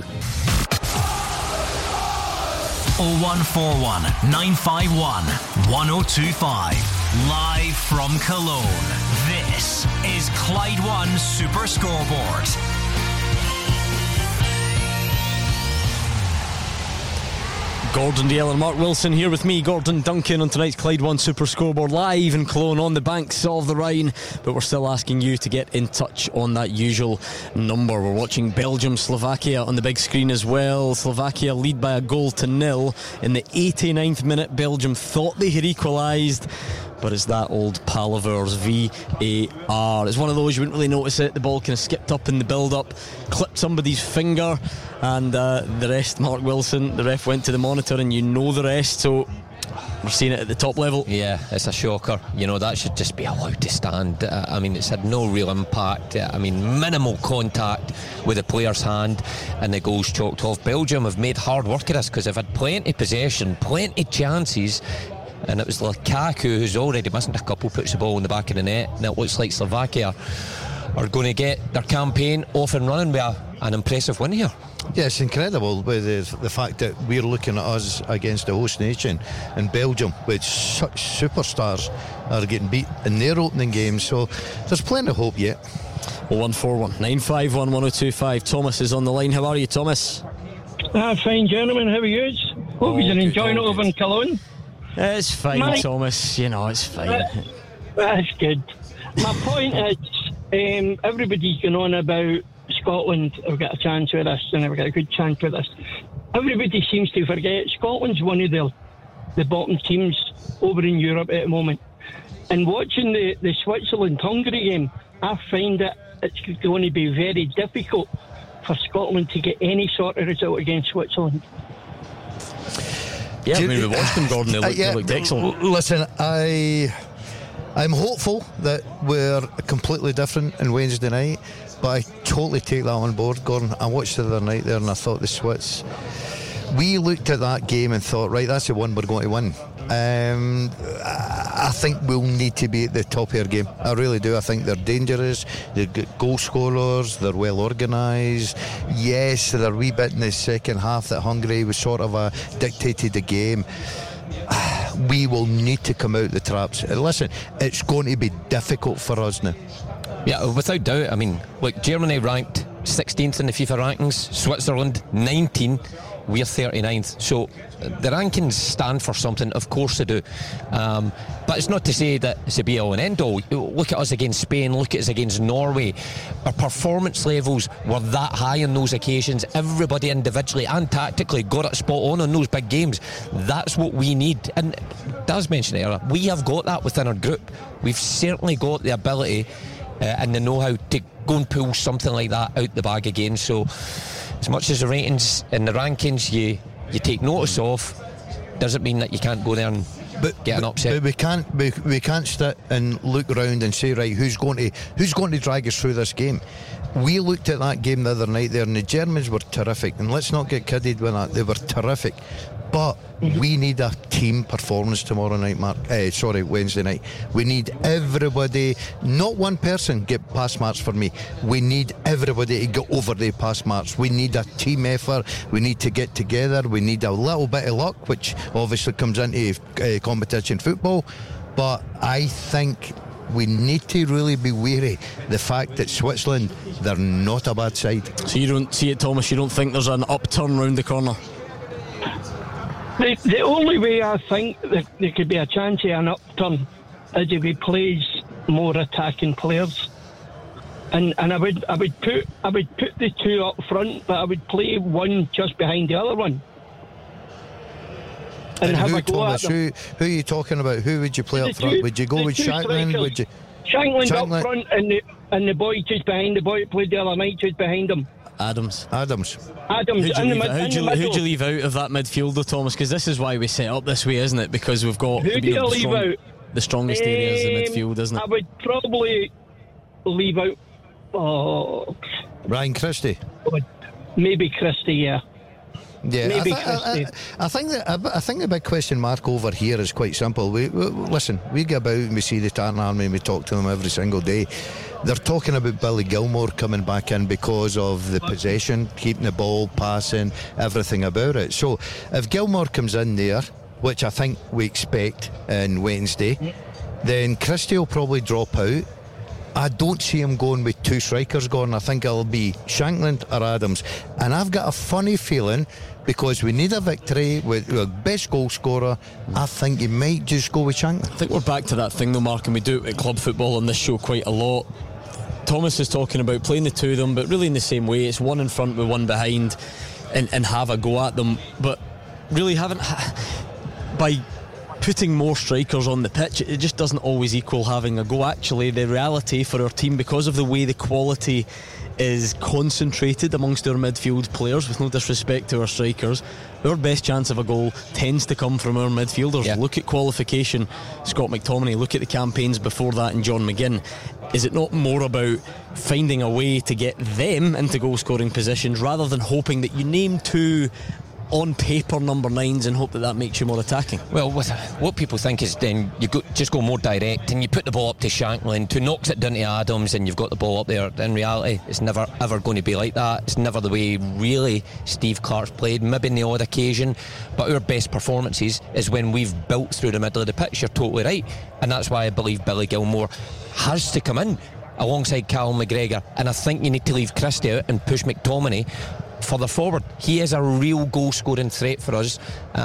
0141 951 1025. Live from Cologne. This is Clyde One Super Scoreboard. Gordon Dalziel and Mark Wilson here with me, Gordon Duncan, on tonight's Clyde One Super Scoreboard, live in Cologne on the banks of the Rhine. But we're still asking you to get in touch on that usual number. We're watching Belgium-Slovakia on the big screen as well. Slovakia lead by 1-0 in the 89th minute. Belgium thought they had equalised, but it's that old Palaver's VAR. It's one of those you wouldn't really notice it. The ball kind of skipped up in the build-up, clipped somebody's finger, and the rest, Mark Wilson, the ref went to the monitor, and you know the rest. So we're seeing it at the top level. Yeah, it's a shocker. That should just be allowed to stand. It's had no real impact. Minimal contact with the player's hand, and the goal's chalked off. Belgium have made hard work of this because they've had plenty of possession, plenty of chances. And it was Lukaku, who's already missing a couple, puts the ball in the back of the net, and it looks like Slovakia are going to get their campaign off and running with an impressive win here. Yeah, it's incredible with the fact that we're looking at us against the host nation in Belgium, with such superstars are getting beat in their opening games, so there's plenty of hope yet. 0141 951 1025. Thomas is on the line. How are you, Thomas? Fine, gentlemen. How are you? Hope you're enjoying it over in Cologne. It's fine, Thomas. It's fine. That's good. My point is, everybody's going on about Scotland. We've got a chance with this, and we've got a good chance with this. Everybody seems to forget Scotland's one of the bottom teams over in Europe at the moment. And watching the Switzerland-Hungary game, I find that it's going to be very difficult for Scotland to get any sort of result against Switzerland. Yeah, we watched them, Gordon. They looked excellent. Listen, I'm hopeful that we're completely different on Wednesday night, but I totally take that on board, Gordon. I watched the other night there, and I thought the Swiss, we looked at that game and thought, right, that's the one we're going to win. I think we'll need to be at the top of our game. I really do. I think they're dangerous, they're good goal scorers, they're well organised. Yes, they're a wee bit in the second half that Hungary was sort of dictated the game. We will need to come out the traps. Listen, it's going to be difficult for us now. Yeah, without doubt. Germany ranked 16th in the FIFA rankings, Switzerland 19, we're 39th. So the rankings stand for something, of course they do. But it's not to say that it's a be all and end all. Look at us against Spain, look at us against Norway. Our performance levels were that high on those occasions. Everybody individually and tactically got it spot on those big games. That's what we need. And Daz mentioned it earlier, we have got that within our group. We've certainly got the ability and the know-how to go and pull something like that out the bag again. So as much as the ratings and the rankings you take notice of, doesn't mean that you can't go there and get an upset. But we can't sit and look around and say, right, who's going to drag us through this game. We looked at that game the other night there, and the Germans were terrific, and let's not get kidded with that. They were terrific, but we need a team performance tomorrow night, Wednesday night. We need everybody, not one person get pass marks for me. We need everybody to get over the pass marks. We need a team effort. We need to get together. We need a little bit of luck, which obviously comes into competition football. But I think we need to really be wary the fact that Switzerland, they're not a bad side. So you don't see it, Thomas? You don't think there's an upturn round the corner? The only way I think that there could be a chance of an upturn is if he plays more attacking players. And I would put the two up front, but I would play one just behind the other one. And have who, a go Thomas, at them. Who are you talking about? Who would you play up front? Would you go with Shankland? Would you Shankland up front and the boy just behind the boy who played the other night just behind him? Adams. Who'd you leave out of that midfielder, Thomas? Because this is why we set up this way, isn't it? Because we've got the strongest areas in midfield, isn't it? I would probably leave out Ryan Christie. Maybe Christie, yeah. Yeah, I think the big question mark over here is quite simple. We listen, we go about and we see the Tartan Army and we talk to them every single day. They're talking about Billy Gilmour coming back in because of the possession, keeping the ball, passing, everything about it. So if Gilmour comes in there, which I think we expect on Wednesday, then Christie will probably drop out. I don't see him going with two strikers going. I think it'll be Shankland or Adams. And I've got a funny feeling, because we need a victory with the best goal scorer, I think you might just go with Shankland. I think we're back to that thing though, Mark, and we do it at club football on this show quite a lot. Thomas is talking about playing the two of them, but really in the same way. It's one in front with one behind and have a go at them. But really by putting more strikers on the pitch, it just doesn't always equal having a go. Actually, the reality for our team, because of the way the quality is concentrated amongst our midfield players, with no disrespect to our strikers, our best chance of a goal tends to come from our midfielders. Look at qualification, Scott McTominay. Look at the campaigns before that in John McGinn. Is it not more about finding a way to get them into goal scoring positions rather than hoping that you name two on paper number 9s and hope that makes you more attacking? Well, what people think is then you just go more direct and you put the ball up to Shankland, who knocks it down to Adams, and you've got the ball up there. In reality, it's never ever going to be like that. It's never the way really Steve Clarke's played, maybe in the odd occasion, but our best performances is when we've built through the middle of the pitch. You're totally right, and that's why I believe Billy Gilmour has to come in alongside Callum McGregor, and I think you need to leave Christie out and push McTominay further forward. He is a real goal scoring threat for us.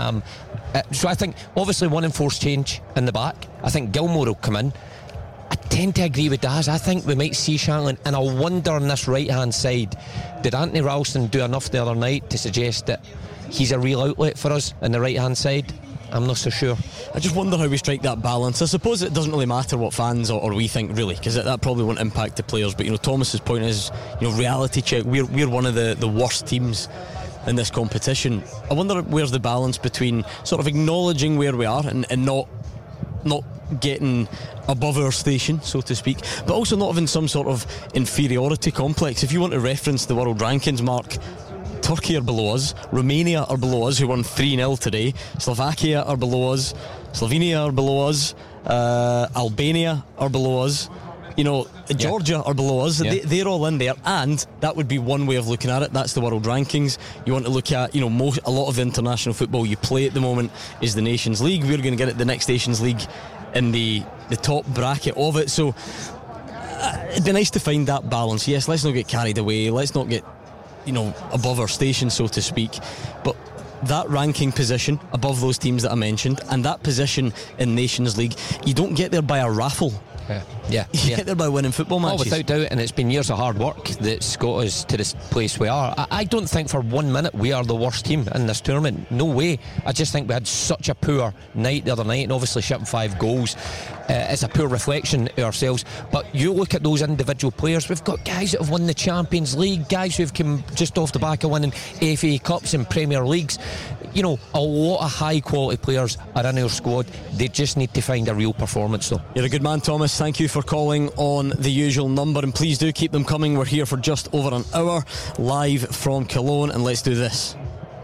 So I think obviously one enforced change in the back. I think Gilmour will come in. I tend to agree with Daz. I think we might see Shankland, and I wonder on this right hand side, did Anthony Ralston do enough the other night to suggest that he's a real outlet for us on the right hand side? I'm not so sure. I just wonder how we strike that balance. I suppose it doesn't really matter what fans or we think, really, because that probably won't impact the players. But Thomas's point is, reality check. We're one of the worst teams in this competition. I wonder where's the balance between sort of acknowledging where we are and not getting above our station, so to speak, but also not having some sort of inferiority complex. If you want to reference the world rankings, Mark, Turkey are below us, Romania are below us, who won 3-0 today, Slovakia are below us, Slovenia are below us, Albania are below us, Georgia are below us. They're all in there, and that would be one way of looking at it. That's the world rankings. You want to look at, a lot of the international football you play at the moment is the Nations League. We're going to get it the next Nations League in the top bracket of it, so it'd be nice to find that balance. Yes, let's not get carried away, let's not get above our station, so to speak, but that ranking position above those teams that I mentioned, and that position in Nations League, you don't get there by a raffle. You get there by winning football matches. Without doubt, and it's been years of hard work that's got us to this place we are. I don't think for 1 minute we are the worst team in this tournament. No way. I just think we had such a poor night the other night, and obviously shipping 5 goals is a poor reflection of ourselves. But you look at those individual players, we've got guys that have won the Champions League, guys who've come just off the back of winning FA Cups and Premier Leagues. A lot of high quality players are in our squad. They just need to find a real performance though. You're a good man, Thomas. Thank you for calling on the usual number, and please do keep them coming. We're here for just over an hour live from Cologne, and let's do this.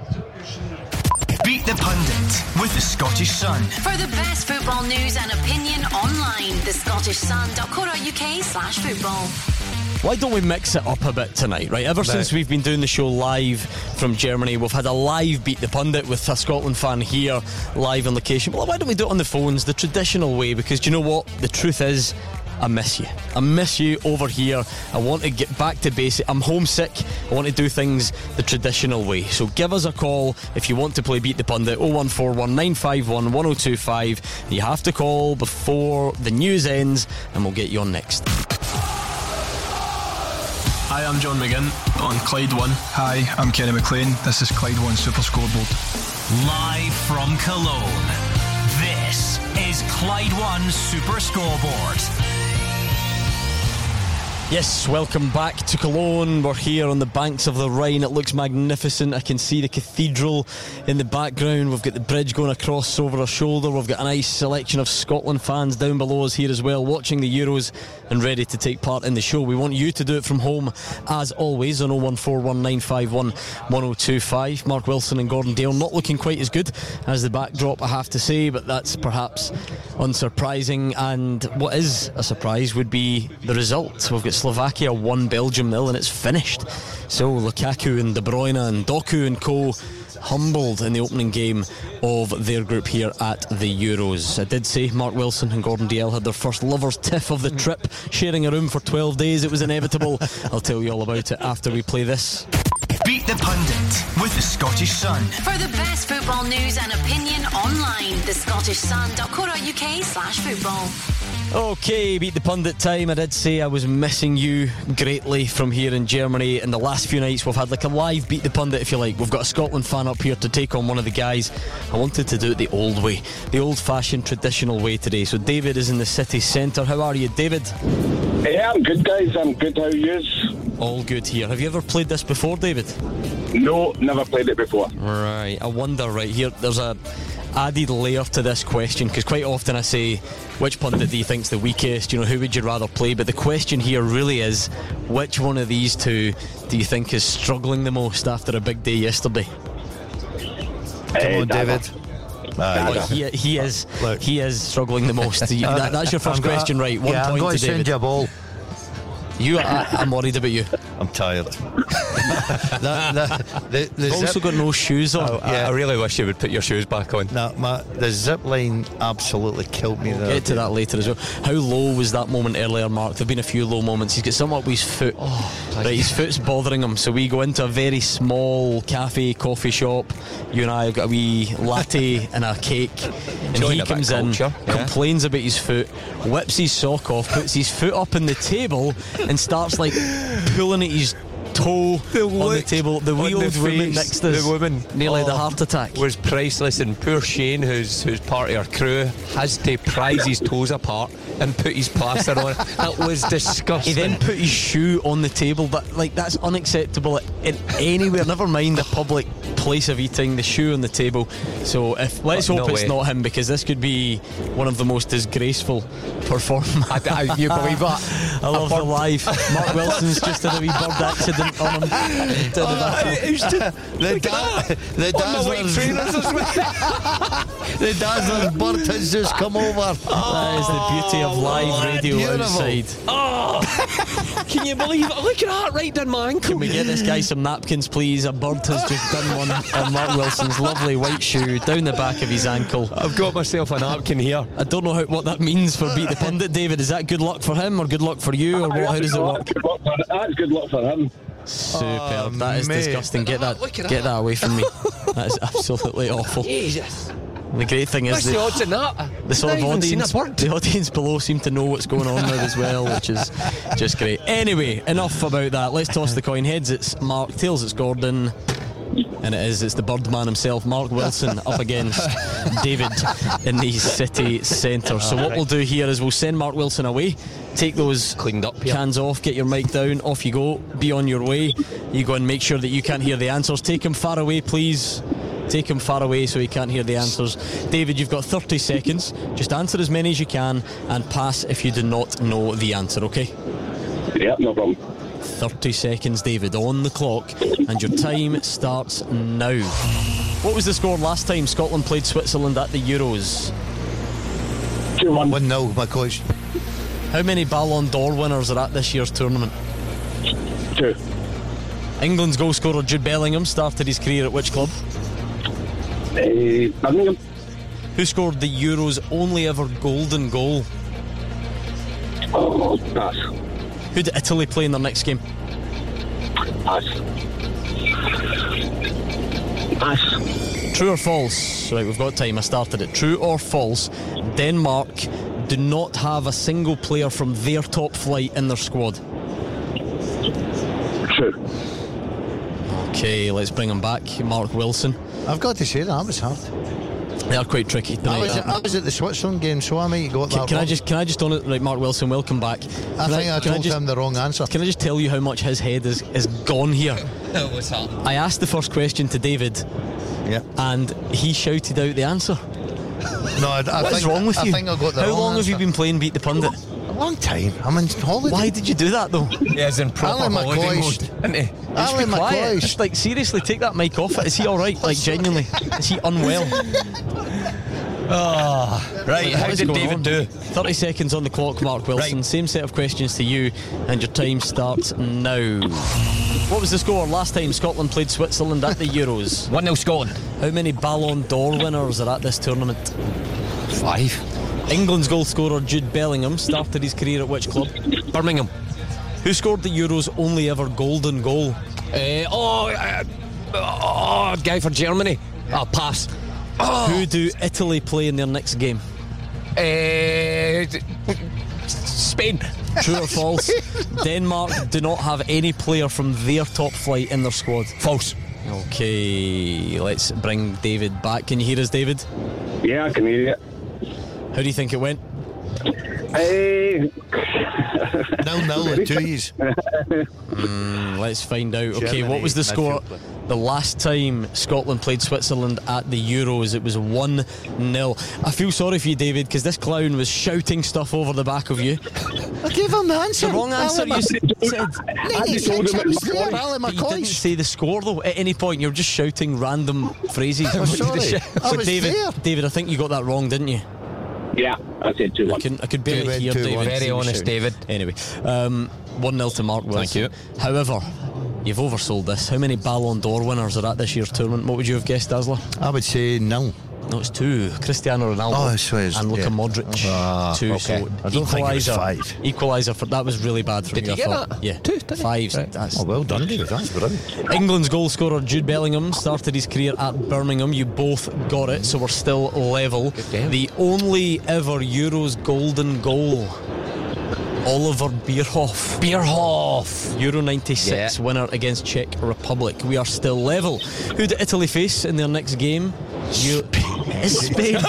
Beat the Pundit with the Scottish Sun. For the best football news and opinion online, thescottishsun.co.uk/football. Why don't we mix it up a bit tonight, right? Ever since we've been doing the show live from Germany, we've had a live Beat the Pundit with a Scotland fan here live on location. Well, why don't we do it on the phones the traditional way? Because do you know what? The truth is, I miss you. I miss you over here. I want to get back to basic. I'm homesick. I want to do things the traditional way. So give us a call if you want to play Beat the Pundit. 01419511025. You have to call before the news ends and we'll get you on next. Hi, I'm John McGinn on Clyde One. Hi, I'm Kenny McLean. This is Clyde One Super Scoreboard. Live from Cologne, this is Clyde One Super Scoreboard. Yes, welcome back to Cologne. We're here on the banks of the Rhine. It looks magnificent. I can see the cathedral in the background. We've got the bridge going across over our shoulder. We've got a nice selection of Scotland fans down below us here as well, watching the Euros and ready to take part in the show. We want you to do it from home, as always, on 01419511025. Mark Wilson and Gordon Dale not looking quite as good as the backdrop, I have to say, but that's perhaps unsurprising. And what is a surprise would be the result. We've got Slovakia 1, Belgium 0, and it's finished. So Lukaku and De Bruyne and Doku and co humbled in the opening game of their group here at the Euros. I did say Mark Wilson and Gordon Dalziel had their first lovers tiff of the trip, sharing a room for 12 days. It was inevitable. I'll tell you all about it after we play this. Beat the Pundit with the Scottish Sun. For the best football news and opinion online, thescottishsun.co.uk/football. Okay, Beat the Pundit time. I did say I was missing you greatly from here in Germany. In the last few nights we've had like a live Beat the Pundit, if you like. We've got a Scotland fan up here to take on one of the guys. I wanted to do it the old way, the old-fashioned traditional way today. So David is in the city centre. How are you, David? Yeah, I'm good, guys. I'm good. How are you? All good here. Have you ever played this before, David? No, never played it before. Right, I wonder, right here, there's a added layer to this question, because quite often I say, which pundit do you think's the weakest, you know, who would you rather play? But the question here really is, which one of these two do you think is struggling the most after a big day yesterday? Come on, David. He is struggling the most. That's your first question, right? 1 point I'm going to to send David. you a ball. I'm worried about you. I'm tired. You've also got no shoes on. I really wish you would put your shoes back on. No, the zip line absolutely killed me. We'll get to that later as well. How low was that moment earlier, Mark? There have been a few low moments. He's got something up with his foot. Right, his foot's bothering him. So we go into a very small coffee shop. You and I have got a wee latte and a cake. And he comes in, complains about his foot, whips his sock off, puts his foot up on the table and starts like pulling at his toe on the table. The wee old woman next to us, the woman nearly had a heart attack. Was priceless, and poor Shane, who's part of our crew, has to prise his toes apart and put his plaster on. That was disgusting. He then put his shoe on the table. That's unacceptable in anywhere, never mind a public place of eating. The shoe on the table. So let's hope it's not him, because this could be one of the most disgraceful performances. You believe that? I love the live. Mark Wilson's just had a wee bird accident on him. The Dazzler's bird has just come over. That is the beauty of live radio outside. Can you believe it? Look at that, right down my ankle. Can we get this guy some napkins, please? A bird has just done one on Mark Wilson's lovely white shoe down the back of his ankle. I've got myself a napkin here. I don't know what that means for Beat the Pundit, David. Is that good luck for him or good luck for you, or how does it work? That's good luck for him. Superb. That is disgusting. Get that away from me. That is absolutely awful. Jesus. The great thing is the odds in that? The sort of the audience below seem to know what's going on now as well, which is just great. Anyway, enough about that. Let's toss the coin. Heads it's Mark, tails it's Gordon. And it's the Birdman himself, Mark Wilson, up against David in the city centre. So what we'll do here is we'll send Mark Wilson away, take those cleaned up cans off, get your mic down, off you go, be on your way. You go and make sure that you can't hear the answers. Take him far away, please. Take him far away so he can't hear the answers. David, you've got 30 seconds. Just answer as many as you can and pass if you do not know the answer, okay? Yeah, no problem. 30 seconds, David, on the clock, and your time starts now. What was the score last time Scotland played Switzerland at the Euros? 2-1. 1-0, my coach. How many Ballon d'Or winners are at this year's tournament? 2. England's goal scorer Jude Bellingham started his career at which club? Birmingham. Who scored the Euros' only ever golden goal? Oh, pass. Who did Italy play in their next game? Pass. Pass. True or false? Right, we've got time. I started it. True or false? Denmark do not have a single player from their top flight in their squad. True. Okay, let's bring him back. Mark Wilson. I've got to say that was hard. They are quite tricky tonight. I was at the Switzerland game, so I might got that. Can I just on it? Right, Mark Wilson, welcome back. I think I told him the wrong answer. Can I just tell you how much his head is gone here? What's that? I asked the first question to David, and he shouted out the answer. No, What's wrong with you? I think I got the How wrong long answer. have you been playing Beat the Pundit? A long time. I'm in holiday. Why did you do that though? Yeah, as in proper Alan holiday McCoy. mode, isn't he? Just be quiet. Just like seriously, take that mic off it. Is he all right? Like genuinely, is he unwell? Right, how did David do? 30 seconds on the clock, Mark Wilson. Same set of questions to you, and your time starts now. What was the score last time Scotland played Switzerland at the Euros? 1-0 Scotland. How many Ballon d'Or winners are at this tournament? 5. England's goal scorer Jude Bellingham started his career at which club? Birmingham. Who scored the Euros' only ever golden goal? Guy for Germany. Pass. Who do Italy play in their next game? Spain. True or false? Denmark do not have any player from their top flight in their squad. False. Okay, let's bring David back. Can you hear us, David? Yeah, I can hear you. How do you think it went? 0-0 at 2's. Let's find out. Okay, Germany, what was the score the last time Scotland played Switzerland at the Euros? It was 1-0. I feel sorry for you, David, because this clown was shouting stuff over the back of you. I gave him the answer. The wrong answer you said. Alan But you didn't McCoy. say the score though. At any point, you're just shouting random phrases. I'm sorry. I But was David, there. David, I think you got that wrong, didn't you? Yeah, I said 2-1. I could barely hear 2-1. David. Very honest, David. Anyway, 1-0 to Mark Wilson. Thank you. However, you've oversold this. How many Ballon d'Or winners are at this year's tournament? What would you have guessed, Dazzler? I would say 0. No, it's 2. Cristiano Ronaldo Oh, so it's- and Luka yeah. Modric. 2. okay. So I don't think it was 5. Equaliser for that was really bad from Did you. you I get thought. that? Yeah, 2, didn't 5. Right. That's Oh, well done, David. That's brilliant. England's goal scorer Jude Bellingham started his career at Birmingham. You both got it, so we're still level. game. The only ever Euros golden goal, Oliver Bierhoff. Euro 96 winner against Czech Republic. We are still level. Who did Italy face in their next game? It's Spain.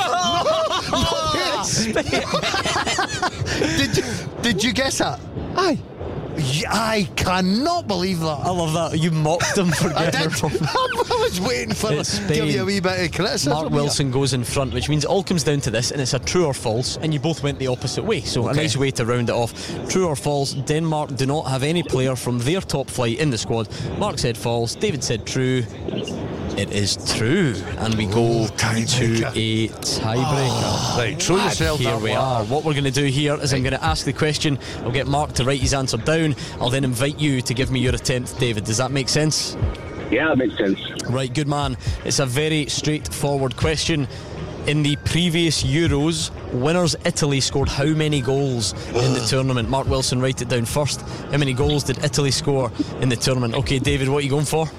Did you guess that? Aye. I cannot believe that. I love that. You mocked him for I getting did. it wrong. I was waiting for It's to give Spain. you a wee bit of criticism. Mark Wilson goes in front, which means it all comes down to this, and it's a true or false, and you both went the opposite way, so a nice way to round it off. True or false, Denmark do not have any player from their top flight in the squad. Mark said false, David said true. It is true, and we go to a tiebreaker. Right, throw yourself Here that we one. are. What we're going to do here is I'm going to ask the question. I'll get Mark to write his answer down. I'll then invite you to give me your attempt, David. Does that make sense? Yeah, that makes sense. Right, good man. It's a very straightforward question. In the previous Euros, winners Italy scored how many goals in the tournament? Mark Wilson, write it down first. How many goals did Italy score in the tournament? Okay, David, what are you going for?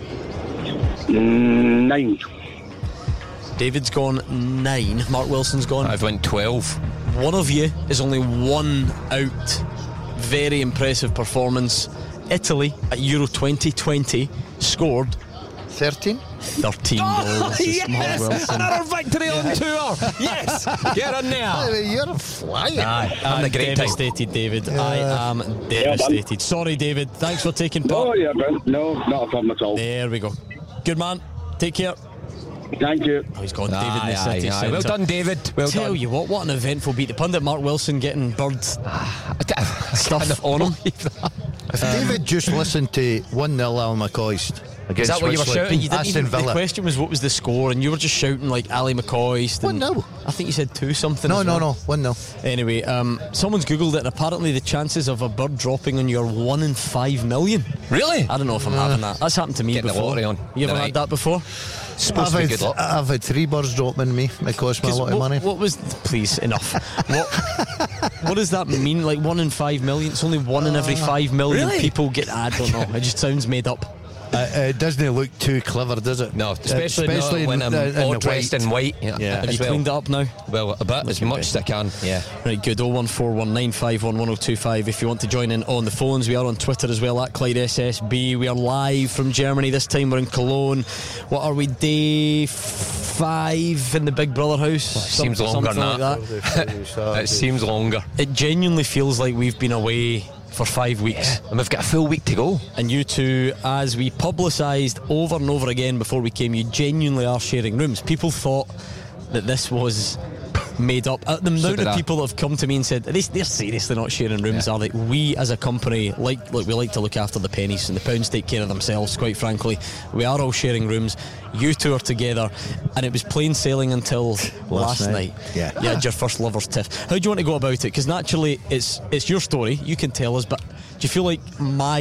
9. David's gone 9. Mark Wilson's gone. I've went 12. One of you is only 1 out. Very impressive performance. Italy at Euro 2020 scored 13 goals. This is Mark Wilson. Another victory on tour. Yes, get in there. You're a flyer. Aye, I'm the great devastated, David. I am devastated. Sorry, David. Thanks for taking part. No, yeah, man. No, not a problem at all. There we go. Good man. Take care. Thank you. Oh, he's gone, David in the city centre. Well done, David. Well Tell done. you what an eventful Beat the Pundit. Mark Wilson getting bird stuff on him. If David just listened to 1-0 Alan McCoy against Is that what you were Switzerland. shouting? You didn't Aston even, the Villa. question was what was the score, and you were just shouting like Ali McCoy. 1-0. I think you said 2 something. No, as well. no, 1-0. Anyway, someone's googled it, and apparently the chances of a bird dropping on you are 1 in 5 million. Really? I don't know if I'm having that. That's happened to me Getting the before. lottery on You ever tonight. had that before? Supposed to be good luck. I've had 3 birds dropping me. It cost me a lot of money. What was? Please, enough. What does that mean? Like 1 in 5 million? It's only 1 in every 5 million Really? people get. I don't know. It just sounds made up. It doesn't look too clever, does it? No, especially when I'm all dressed in white. Yeah. Have you cleaned it up now? Well, a bit, as much as I can. Yeah. Right, good. 01419511025 if you want to join in on the phones. We are on Twitter as well, at Clyde SSB. We are live from Germany. This time we're in Cologne. What are we, day 5 in the Big Brother house? Seems longer than like that. It seems longer. It genuinely feels like we've been away for 5 weeks. And we've got a full week to go. And you two, as we publicised over and over again before we came, you genuinely are sharing rooms. People thought that this was made up. The amount of people that have come to me and said they're seriously not sharing rooms, are they? We as a company we like to look after the pennies, and the pounds take care of themselves, quite frankly. We are all sharing rooms. You two are together, and it was plain sailing until last night. Yeah. You had your first lover's tiff. How do you want to go about it? Because naturally it's your story, you can tell us, but do you feel like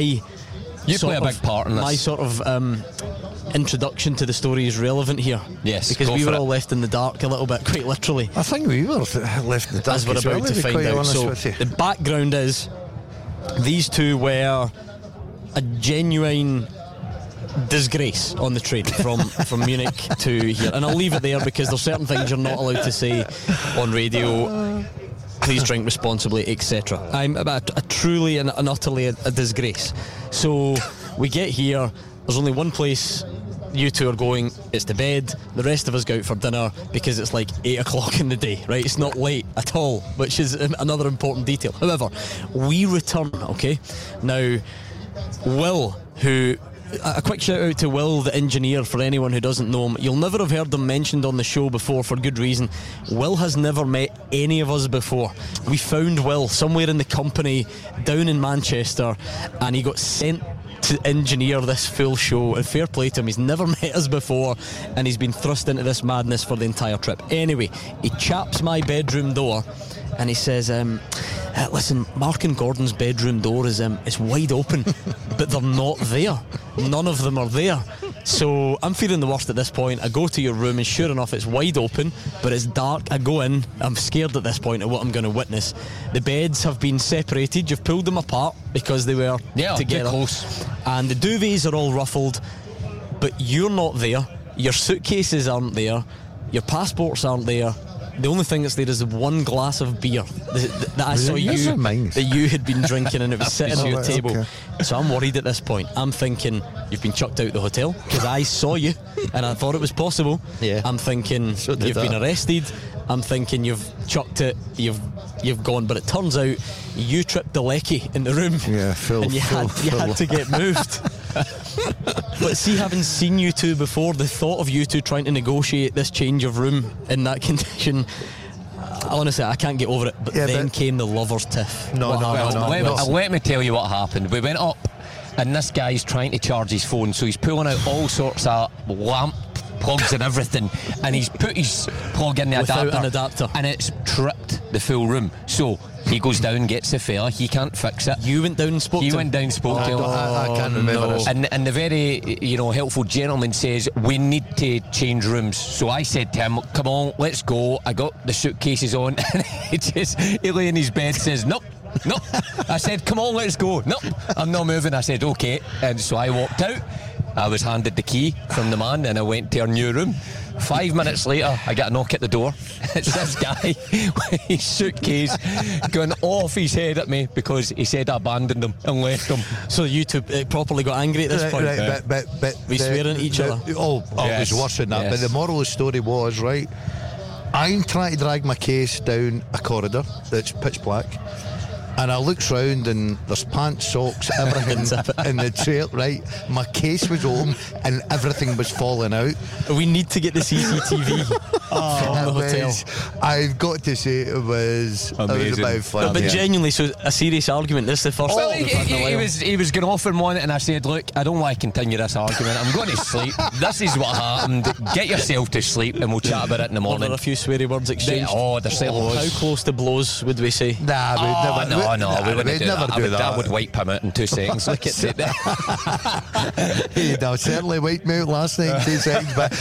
you play a big part in this? My sort of introduction to the story is relevant here? Yes, because we were all left in the dark a little bit, quite literally. I think we were left in the dark as we're about to find out. So the background is these two were a genuine disgrace on the train from Munich to here, and I'll leave it there because there's certain things you're not allowed to say on radio. Please drink responsibly, etc. I'm about a truly and utterly a disgrace. So we get here, there's only one place you two are going, it's to bed. The rest of us go out for dinner because it's like 8 o'clock in the day, right? It's not late at all, which is another important detail. However, we return, okay? Now, Will, who... A quick shout out to Will, the engineer, for anyone who doesn't know him. You'll never have heard him mentioned on the show before, for good reason. Will has never met any of us before. We found Will somewhere in the company down in Manchester, and he got sent to engineer this full show, and fair play to him. He's never met us before, and he's been thrust into this madness for the entire trip. Anyway, he chaps my bedroom door and he says, listen, Mark and Gordon's bedroom door is wide open, but they're not there. None of them are there. So I'm feeling the worst at this point. I go to your room and sure enough it's wide open, but it's dark. I go in, I'm scared at this point of what I'm going to witness. The beds have been separated. You've pulled them apart because they were together, close. and the duvets are all ruffled, but you're not there. Your suitcases aren't there. Your passports aren't there. The only thing that's there is one glass of beer that I saw that you had been drinking, and it was sitting on your table. Okay. So I'm worried at this point. I'm thinking you've been chucked out the hotel because I saw you and I thought it was possible. Yeah. I'm thinking you've been arrested. I'm thinking you've chucked it. You've gone, but it turns out you tripped the lecky in the room. Yeah, and you had to get moved. But see, having seen you two before, the thought of you two trying to negotiate this change of room in that condition, honestly, I can't get over it. But then came the lover's tiff. Let me tell you what happened. We went up, and this guy's trying to charge his phone, so he's pulling out all sorts of lamp plugs and everything, and he's put his plug in the adapter, and it's tripped the full room. So he goes down, gets the fella, he can't fix it. You went down and spoke to him? He went down and spoke to him. I can't remember this. And the very helpful gentleman says, we need to change rooms. So I said to him, come on, let's go. I got the suitcases on, and he lay in his bed, says, nope. I said, come on, let's go. Nope, I'm not moving. I said, okay. And so I walked out. I was handed the key from the man, and I went to our new room. 5 minutes later, I get a knock at the door. It's this guy with his suitcase going off his head at me because he said I abandoned him and left him. So you two properly got angry at this point? Right, but we swearing at each other? It was worse than that. But the moral of the story was, right, I'm trying to drag my case down a corridor that's pitch black, and I looks round and there's pants, socks, everything in the chair, right? My case was open and everything was falling out. We need to get the CCTV. from the hotel. I've got to say it was amazing. About fun. No, but genuinely, so a serious argument. This is the first. Well, he was going off in one, and I said, "Look, I don't want to continue this argument. I'm going to sleep. This is what happened. Get yourself to sleep, and we'll chat about it in the morning." Were there a few sweary words exchanged? There certainly was. How close to blows would we say? Nah, we wouldn't do that. I would wipe him out in 2 seconds. Look at it. No, certainly wiped me out last night in 2 seconds. But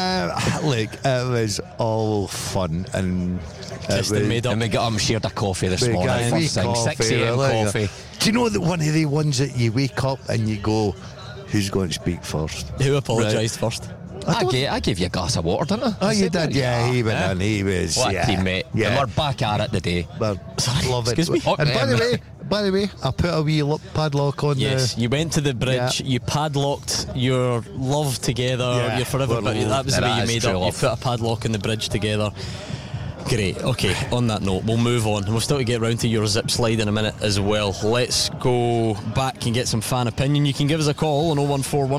look, it was all fun and. And we got up and shared a coffee this morning. First thing, 6 a.m. coffee. Do you know that one of the ones that you wake up and you go, who's going to speak first? Who apologised first? I gave you a glass of water, didn't I? Oh, you did, yeah. He went on. He was. What a teammate. Yeah. And we're back at it today. Love it. Excuse me? By the way, I put a wee padlock on. Yes, you went to the bridge. You padlocked your love together. Your forever. But that was the way you made up. You put a padlock in the bridge together. Great. Okay, on that note, we'll move on. We'll still get round to your zip slide in a minute as well. Let's go back and get some fan opinion. You can give us a call on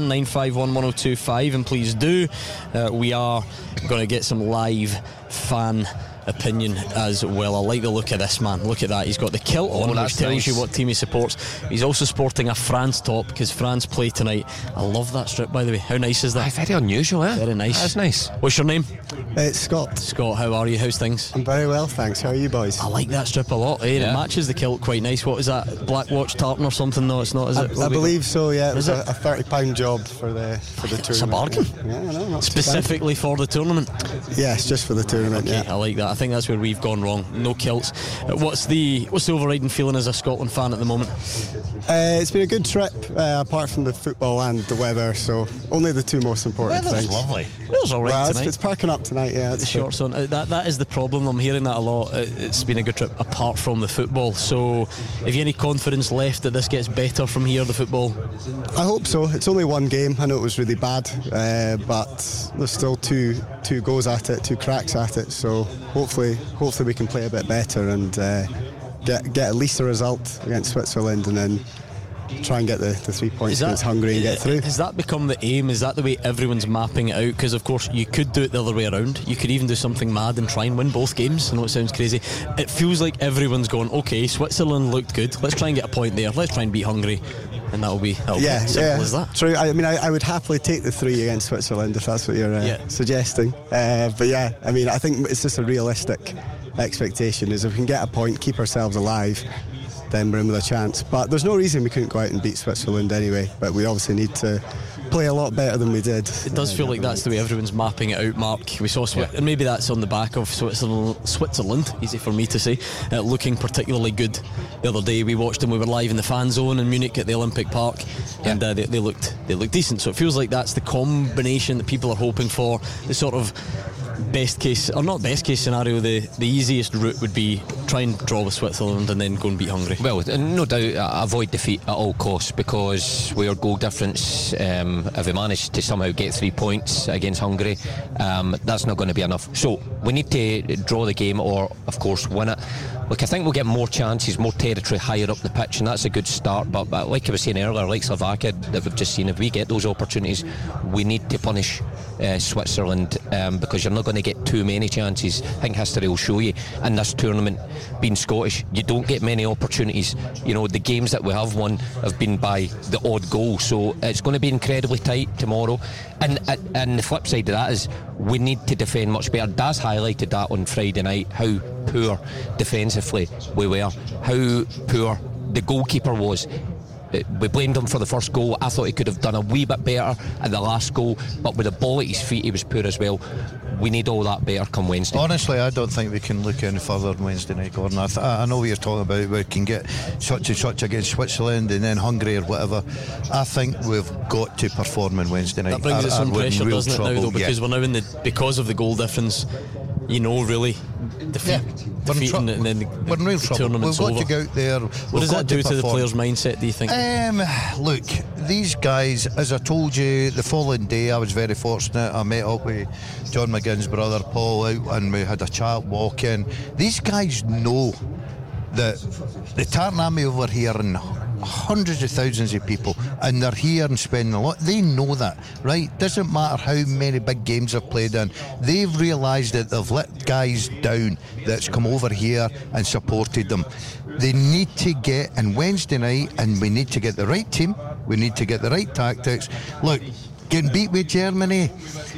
01419511025, and please do. We are going to get some live fan opinion as well. I like the look of this man. Look at that. He's got the kilt on, which tells you what team he supports. He's also sporting a France top because France play tonight. I love that strip, by the way. How nice is that? Very unusual, eh? Very nice. That's nice. What's your name? It's Scott. Scott, how are you? How's things? I'm very well, thanks. How are you boys? I like that strip a lot. It matches the kilt quite nice. What is that? Black Watch tartan or something? No, it's not, is it? I believe so, yeah. It was a £30 job for the tournament. It's a bargain. Yeah, I know. Specifically for the tournament? Yes, just for the tournament, okay, I like that. I think that's where we've gone wrong. No kilts. What's the overriding feeling as a Scotland fan at the moment? It's been a good trip, apart from the football and the weather, so only the two most important things. Lovely. It was alright tonight. It's parking up tonight, yeah. The shorts on. That is the problem. I'm hearing that a lot. It's been a good trip apart from the football. So have you any confidence left that this gets better from here, the football? I hope so. It's only one game. I know it was really bad, but there's still two goes at it, two cracks at it, so hopefully we can play a bit better and get at least a result against Switzerland, and then try and get the 3 points against Hungary and get through. Has that become the aim? Is that the way everyone's mapping it out? Because of course you could do it the other way around. You could even do something mad and try and win both games. I know it sounds crazy. It feels like everyone's going, okay, Switzerland looked good, let's try and get a point there, let's try and beat Hungary, and that'll be simple as that. True. I mean, I would happily take the 3 against Switzerland if that's what you're suggesting. But yeah, I mean, I think it's just a realistic expectation is if we can get a point, keep ourselves alive, then we're in with a chance. But there's no reason we couldn't go out and beat Switzerland anyway, but we obviously need to play a lot better than we did. It does feel like that's the way everyone's mapping it out, Mark. We saw and maybe that's on the back of Switzerland, easy for me to say, looking particularly good the other day. We watched them, we were live in the fan zone in Munich at the Olympic Park, and they looked decent. So it feels like that's the combination that people are hoping for. The sort of best case, or not best case scenario, the easiest route would be try and draw with Switzerland and then go and beat Hungary. Well, no doubt avoid defeat at all costs, because we are goal difference, if we manage to somehow get 3 points against Hungary, that's not going to be enough. So we need to draw the game or of course win it. Look, I think we'll get more chances, more territory higher up the pitch, and that's a good start, but like I was saying earlier, like Slovakia that we've just seen, if we get those opportunities, we need to punish Switzerland, because you're not going to get too many chances. I think history will show you in this tournament, being Scottish, you don't get many opportunities. You know, the games that we have won have been by the odd goal, so it's going to be incredibly tight tomorrow. And the flip side of that is we need to defend much better. Daz highlighted that on Friday night, how poor defensively we were, how poor the goalkeeper was. We blamed him for the first goal. I thought he could have done a wee bit better at the last goal, but with the ball at his feet he was poor as well. We need all that better come Wednesday. Honestly, I don't think we can look any further on Wednesday night, Gordon. I know what you're talking about, we can get such and such against Switzerland and then Hungary or whatever. I think we've got to perform on Wednesday night. That brings us some pressure, doesn't it, now though, because we're now in because of the goal difference, you know, really defeat and then we're in real trouble. Tournament's We've got over. to go out there. What does that do to the players' mindset, do you think? Look, these guys, as I told you the following day, I was very fortunate. I met up with John McGinn's brother Paul out and we had a chat walking. These guys know that the Tartan Army over here in hundreds of thousands of people, and they're here and spending a lot. They know that, right? Doesn't matter how many big games they've played in. They've realised that they've let guys down that's come over here and supported them. They need to get in Wednesday night, and we need to get the right team. We need to get the right tactics. Look, getting beat with Germany,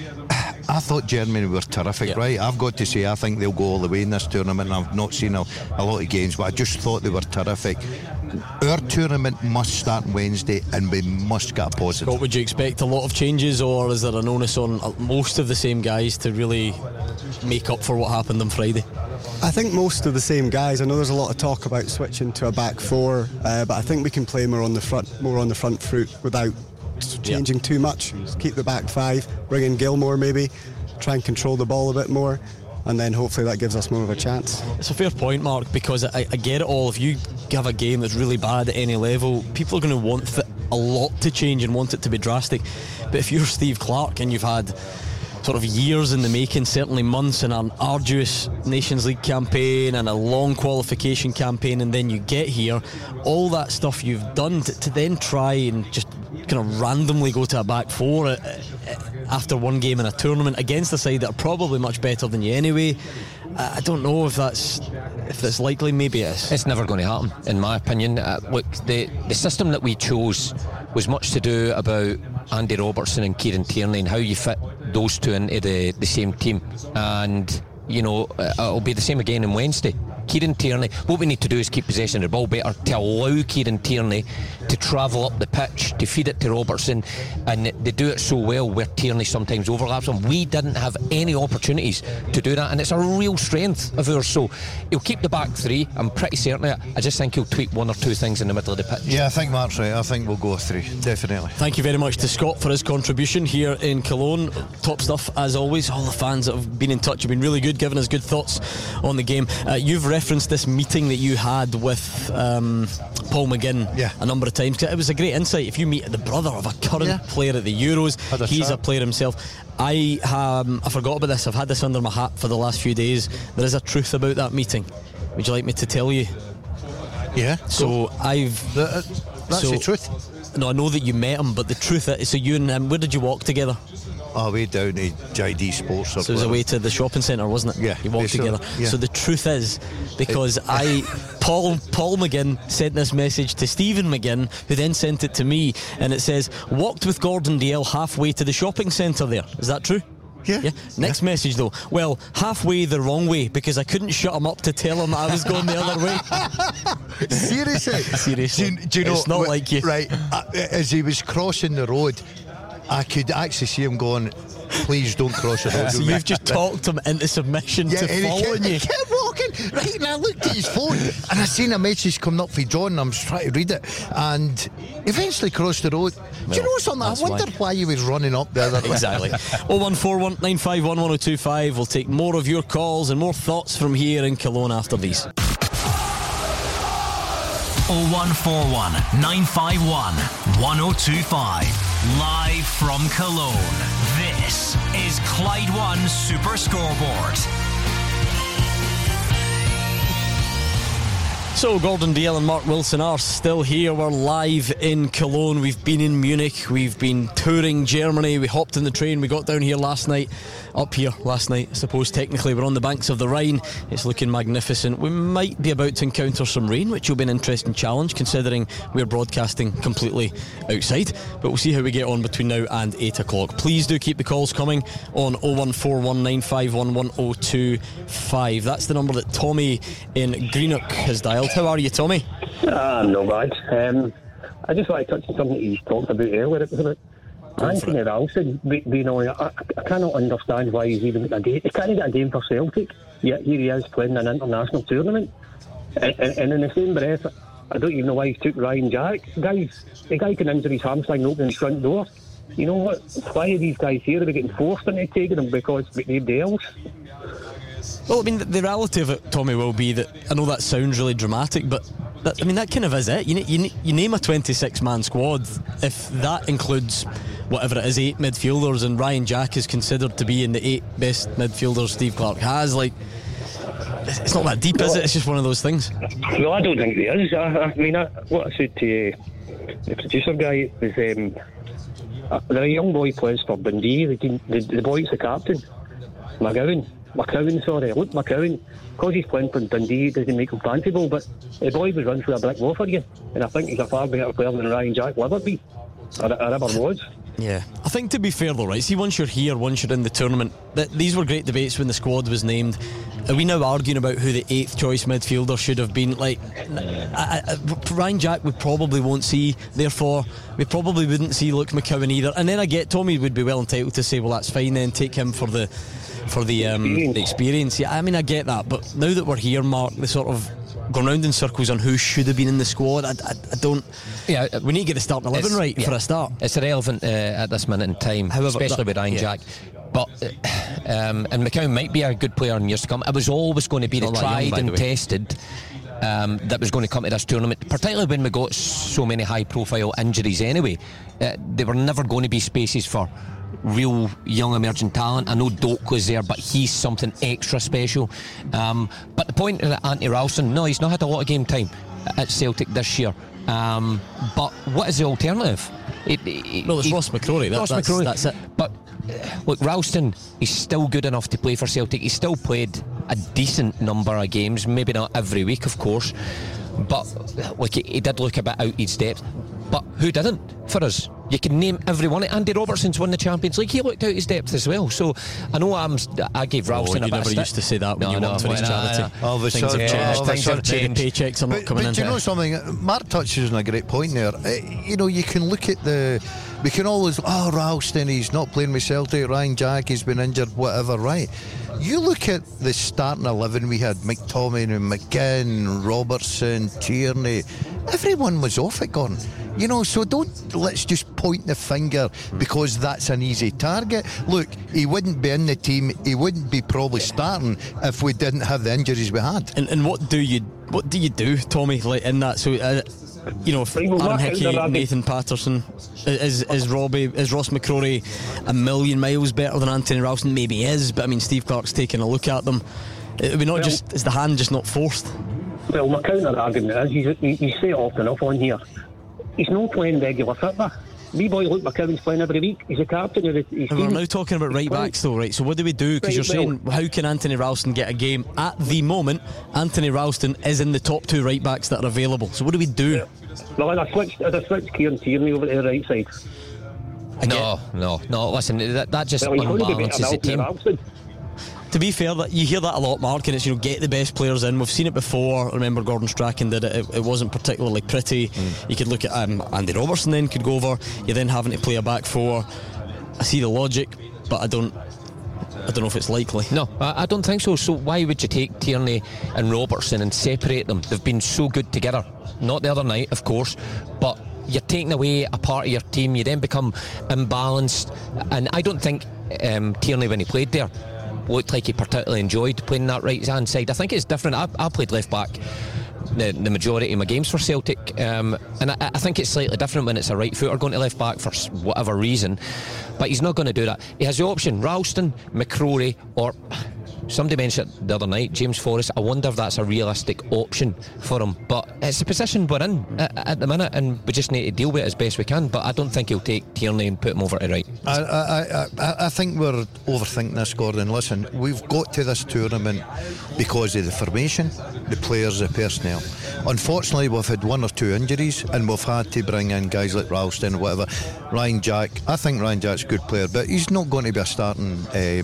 I thought Germany were terrific, right? I've got to say, I think they'll go all the way in this tournament. I've not seen a lot of games, but I just thought they were terrific. Our tournament must start Wednesday, and we must get a positive. What would you expect? A lot of changes, or is there an onus on most of the same guys to really make up for what happened on Friday? I think most of the same guys. I know there's a lot of talk about switching to a back four, but I think we can play more on the front foot without changing too much. Keep the back five, bring in Gilmore maybe, try and control the ball a bit more, and then hopefully that gives us more of a chance. It's a fair point, Mark, because I get it all. If you have a game that's really bad at any level, people are going to want a lot to change and want it to be drastic. But if you're Steve Clarke and you've had sort of years in the making, certainly months, in an arduous Nations League campaign and a long qualification campaign, and then you get here, all that stuff you've done to then try and just kind of randomly go to a back four after one game in a tournament against a side that are probably much better than you anyway, I don't know if that's likely. Maybe it is. It's never going to happen, in my opinion. Look, the system that we chose was much to do about Andy Robertson and Kieran Tierney and how you fit those two into the same team. And you know, it'll be the same again on Wednesday. Kieran Tierney, what we need to do is keep possession of the ball better, to allow Kieran Tierney to travel up the pitch, to feed it to Robertson, and they do it so well where Tierney sometimes overlaps him. We didn't have any opportunities to do that, and it's a real strength of ours. So he'll keep the back three, I'm pretty certain. I just think he'll tweak one or two things in the middle of the pitch. Yeah, I think Mark's right. I think we'll go 3, definitely. Thank you very much to Scott for his contribution here in Cologne. Top stuff as always. All the fans that have been in touch have been really good, giving us good thoughts on the game. You've referenced this meeting that you had with Paul McGinn a number of times. It was a great insight. If you meet the brother of a current player at the Euros, he's a player himself. I forgot about this. I've had this under my hat for the last few days. There is a truth about that meeting. Would you like me to tell you? Yeah. So that's the truth. No, I know that you met him, but the truth is, so you and him, where did you walk together? Oh, way down to JD Sports. So it was away to the shopping centre, wasn't it? Yeah. You walked together. Yeah. So the truth is, because Paul McGinn sent this message to Stephen McGinn, who then sent it to me, and it says, walked with Gordon Dalziel halfway to the shopping centre there. Is that true? Yeah. Next message though. Well, halfway the wrong way, because I couldn't shut him up to tell him I was going the other way. Seriously? Do you know, it's not like you. Right, as he was crossing the road, I could actually see him going, please don't cross the road. So you've just talked him into submission to following you. He kept walking, right, and I looked at his phone and I seen a message coming up for John, and I was trying to read it, and eventually crossed the road. Do you know something? I wonder why he was running up the other way. Exactly. 01419511025. 1025. We'll take more of your calls and more thoughts from here in Cologne after these. 0141 951 1025. Live from Cologne. This is Clyde One Super Scoreboard. So Gordon Dalziel and Mark Wilson are still here. We're live in Cologne. We've been in Munich, we've been touring Germany, we hopped in the train, we got down here last night, up here last night I suppose technically. We're on the banks of the Rhine, it's looking magnificent. We might be about to encounter some rain, which will be an interesting challenge considering we're broadcasting completely outside, but we'll see how we get on between now and 8 o'clock. Please do keep the calls coming on 01419511025. That's the number that Tommy in Greenock has dialed. How are you, Tommy? No bad. I just want to touch on something that you talked about earlier. It was about Anthony Ralston being on. I cannot understand why he's even got a game. He can't get a game for Celtic, yet here he is playing an international tournament. And in the same breath, I don't even know why he took Ryan Jack. The guy can injure his hamstring and open his front door. You know what? Why are these guys here? Are they getting forced into taking them because nobody else? Well, I mean, the reality of it, Tommy, will be that I know that sounds really dramatic, but that kind of is it. You name a 26-man squad. If that includes whatever it is, 8 midfielders, and Ryan Jack is considered to be in the 8 best midfielders Steve Clarke has, like, It's not that deep, is it? It's just one of those things. No, I don't think there is. I mean, what I said to the producer guy was, there a young boy plays for Dundee. The boy's the captain, McCowan. Luke McCowan. Because he's playing for Dundee, it doesn't make him fanciful, but the boy was run through a brick wall for you, and I think he's a far better player than Ryan Jack will ever be, or ever was. Yeah, I think, to be fair though, right, see, once you're here, once you're in the tournament, these were great debates when the squad was named. Are we now arguing about who the 8th choice midfielder should have been? Like, Ryan Jack we probably won't see, therefore we probably wouldn't see Luke McCowan either. And then I get Tommy would be well entitled to say, well, that's fine then, take him for the experience. Yeah, I mean, I get that, but now that we're here, Mark, the sort of going round in circles on who should have been in the squad, I don't. Yeah, we need to get the starting 11 right for a start. It's irrelevant at this minute in time, however, especially with Ryan Jack. But and McCowan might be a good player in years to come. It was always going to be the tried and tested that was going to come to this tournament, particularly when we got so many high-profile injuries. Anyway, there were never going to be spaces for real young emerging talent. I know Doak was there, but he's something extra special. But the point of Anthony Ralston, no, he's not had a lot of game time at Celtic this year. But what is the alternative? Well, it's Ross McCrory. That's it. But look, Ralston, he's still good enough to play for Celtic. He's still played a decent number of games, maybe not every week, of course, but like he did look a bit out his depth. But who didn't for us? You can name everyone. Andy Robertson's won the Champions League. He looked out his depth as well. So I know I gave Ralston a bit of stick. You never used to say that when you worked for his charity. Things have changed. The paychecks are not coming in. But do you know something? Mark touches on a great point there. You can look at we can always, Ralston, he's not playing with Celtic. Ryan Jack, he's been injured, whatever, right? You look at the starting 11 we had, McTominay, McGinn, Robertson, Tierney. Everyone was off at Gordon. So let's just point the finger because that's an easy target. Look, he wouldn't be in the team, he wouldn't be probably starting if we didn't have the injuries we had. And what do you do, Tommy, like in that? So if Aaron Hickey, Nathan Patterson, is Ross McCrory a million miles better than Anthony Ralston? Maybe he is, but I mean, Steve Clarke's taking a look at them. Is the hand just not forced? Well, my counter argument is you say it often enough on here. He's not playing regular football. Me boy Luke McCowan's playing every week. He's a captain of his team. We're now talking about right backs though, right? So what do we do? Because you're saying, how can Anthony Ralston get a game? At the moment, Anthony Ralston is in the top 2 right backs that are available. So what do we do? Yeah. Well, I'd have switched Kieran Tierney over to the right side. No. Listen, that just unbalances the team. To be fair, you hear that a lot, Mark, and it's get the best players in. We've seen it before. I remember Gordon Strachan did it. It wasn't particularly pretty. You could look at Andy Robertson then could go over. You're then having to play a back 4. I see the logic, but I don't know if it's likely. No, I don't think so. So why would you take Tierney and Robertson and separate them? They've been so good together. Not the other night, of course, but you're taking away a part of your team. You then become imbalanced, and I don't think Tierney, when he played there, looked like he particularly enjoyed playing that right hand side. I think it's different. I played left back the majority of my games for Celtic, and I think it's slightly different when it's a right footer going to left back for whatever reason, but he's not going to do that. He has the option, Ralston, McCrory, or somebody mentioned it the other night, James Forrest. I wonder if that's a realistic option for him, but it's the position we're in at the minute, and we just need to deal with it as best we can. But I don't think he'll take Tierney and put him over to right. I think we're overthinking this, Gordon. Listen, we've got to this tournament because of the formation, the players, the personnel. Unfortunately, we've had 1 or 2 injuries, and we've had to bring in guys like Ralston or whatever. Ryan Jack, I think Ryan Jack's a good player, but he's not going to be a starting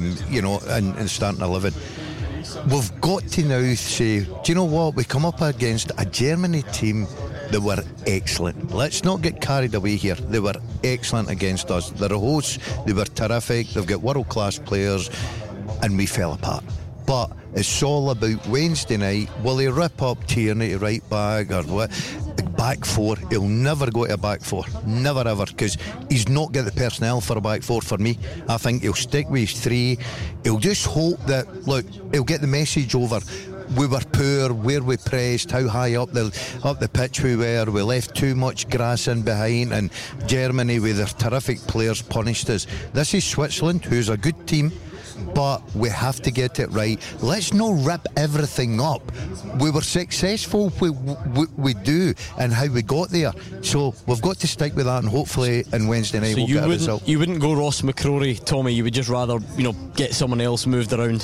in starting 11. We've got to now say, do you know what? We come up against a Germany team that were excellent. Let's not get carried away here. They were excellent against us. They're a host, they were terrific, they've got world-class players, and we fell apart. But it's all about Wednesday night. Will he rip up Tierney to right back or what? Back 4, he'll never go to a back 4, never ever, because he's not got the personnel for a back 4 for me. I think he'll stick with his 3. He'll just hope that, look, he'll get the message over. We were poor, where we pressed, how high up the pitch we were. We left too much grass in behind, and Germany with their terrific players punished us. This is Switzerland, who's a good team. but we have to get it right. Let's not rip everything up. We were successful, we do, and how we got there. So we've got to stick with that, and hopefully on Wednesday night we'll get a result. You wouldn't go Ross McCrory, Tommy. You would just rather, get someone else moved around.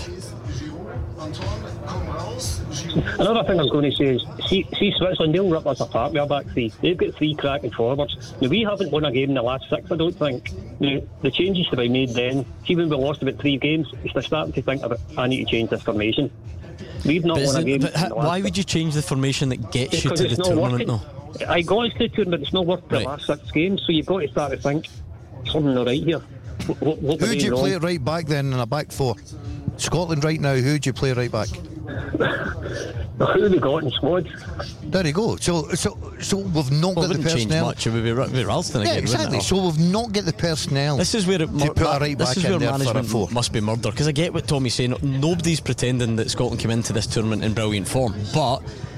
Another thing I was going to say is, see Switzerland, they'll rip us apart with our back three. They've got 3 cracking forwards. Now, we haven't won a game in the last 6, I don't think. Now, the changes to be made then, see when we lost about 3 games, they're starting to think about, I need to change this formation. We've not won a game. Why would you change the formation that gets you to the tournament, though? I got us to the tournament, it's not worked the last 6 games, so you've got to start to think, something not right here. Who do you play right back then in a back 4? Scotland right now, who do you play right back? Who have we got in squad? There you go. So we've not got the personnel. Change much. It would be Ralston again. Yeah, exactly. So we've not got the personnel. This is where management must be murder. Because I get what Tommy's saying. Nobody's pretending that Scotland came into this tournament in brilliant form, but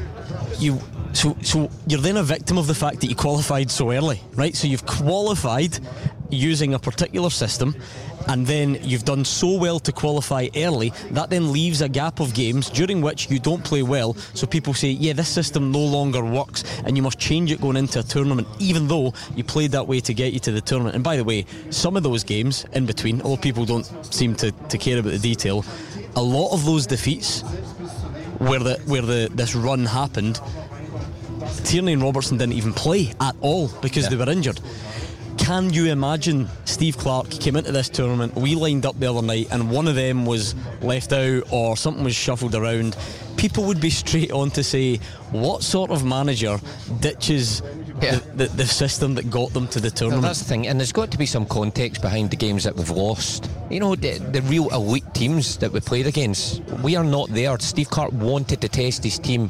So you're then a victim of the fact that you qualified so early, right? So you've qualified using a particular system, and then you've done so well to qualify early, that then leaves a gap of games during which you don't play well, so people say, yeah, this system no longer works and you must change it going into a tournament, even though you played that way to get you to the tournament. And by the way, some of those games in between, although people don't seem to care about the detail, a lot of those defeats where this run happened, Tierney and Robertson didn't even play at all because they were injured. Can you imagine Steve Clarke came into this tournament, we lined up the other night, and one of them was left out or something was shuffled around? People would be straight on to say, what sort of manager ditches the system that got them to the tournament? Well, that's the thing, and there's got to be some context behind the games that we've lost. The real elite teams that we played against, we are not there. Steve Clarke wanted to test his team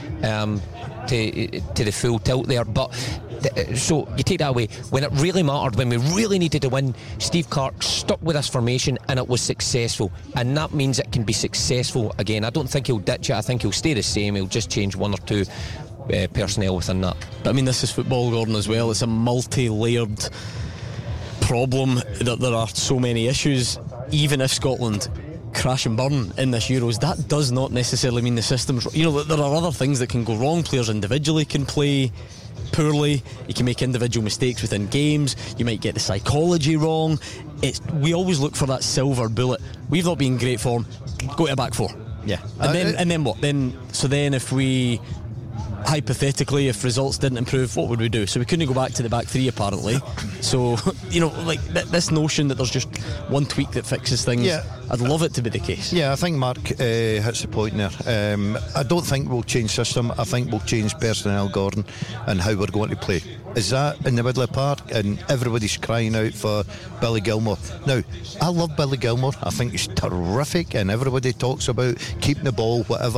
to the full tilt there, but so you take that away. When it really mattered, when we really needed to win, Steve Clarke stuck with this formation and it was successful, and that means it can be successful again. I don't think he'll ditch it. I think he'll stay the same. He'll just change 1 or 2 personnel within that. But I mean, this is football, Gordon, as well. It's a multi-layered problem. There are so many issues. Even if Scotland crash and burn in this Euros, that does not necessarily mean the system's... there are other things that can go wrong. Players individually can play poorly, you can make individual mistakes within games, you might get the psychology wrong. We always look for that silver bullet. We've not been in great form, go to a back 4. Yeah. And then what? Then if we... hypothetically, if results didn't improve, what would we do? So we couldn't go back to the back 3 apparently. So this notion that there's just one tweak that fixes things, I'd love it to be the case. Yeah, I think Mark hits the point there. I don't think we'll change system. I think we'll change personnel, Gordon, and how we're going to play. Is that in the middle of the park and everybody's crying out for Billy Gilmour? Now, I love Billy Gilmour. I think he's terrific, and everybody talks about keeping the ball, whatever.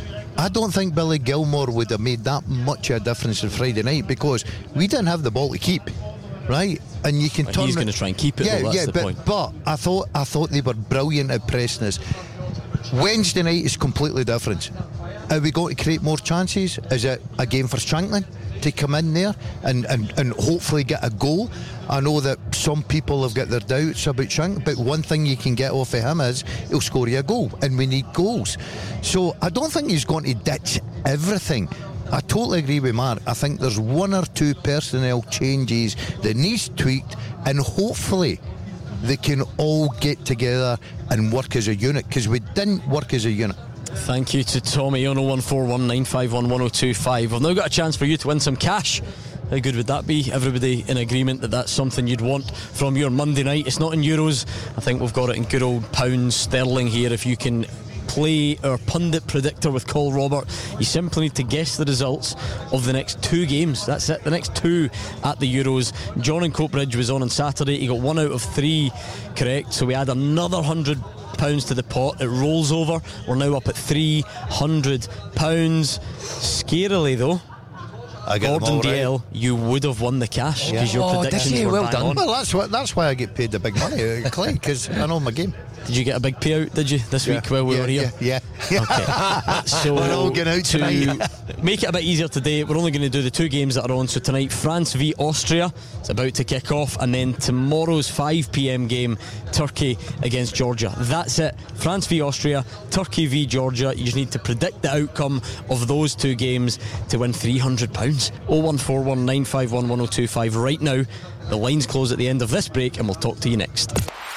I don't think Billy Gilmour would have made that much of a difference on Friday night, because we didn't have the ball to keep, right? And you can turn. He's going to try and keep it. That's the point. But I thought they were brilliant at pressing us. Wednesday night is completely different. Are we going to create more chances? Is it a game for Shankland to come in there and hopefully get a goal? I know that some people have got their doubts about Shankland, but one thing you can get off of him is he'll score you a goal, and we need goals. So I don't think he's going to ditch everything. I totally agree with Mark. I think there's 1 or 2 personnel changes that needs tweaked, and hopefully they can all get together and work as a unit, because we didn't work as a unit. Thank you to Tommy on 01419511025. We've now got a chance for you to win some cash. How good would that be? Everybody in agreement that that's something you'd want from your Monday night. It's not in euros. I think we've got it in good old pounds sterling here. If you can play our pundit predictor with Col Robert, you simply need to guess the results of the next 2 games. That's it, the next 2 at the Euros. John in Coatbridge was on Saturday. He got 1 out of 3 correct, so we add another £100 to the pot. It rolls over. We're now up at £300. Scarily though, I get Gordon them all DL, right. you would have won the cash because your predictions were bang on. Well, that's why I get paid the big money, Clay, because I know my game. Did you get a big payout, did you, this week while we were here? Yeah. Okay. So we're all getting out tonight. To make it a bit easier today, we're only going to do the 2 games that are on. So tonight, France v Austria, it's about to kick off, and then tomorrow's 5 p.m. game, Turkey against Georgia. That's it. France v Austria, Turkey v Georgia. You just need to predict the outcome of those 2 games to win £300. 0141 951 1025 right now. The lines close at the end of this break, and we'll talk to you next.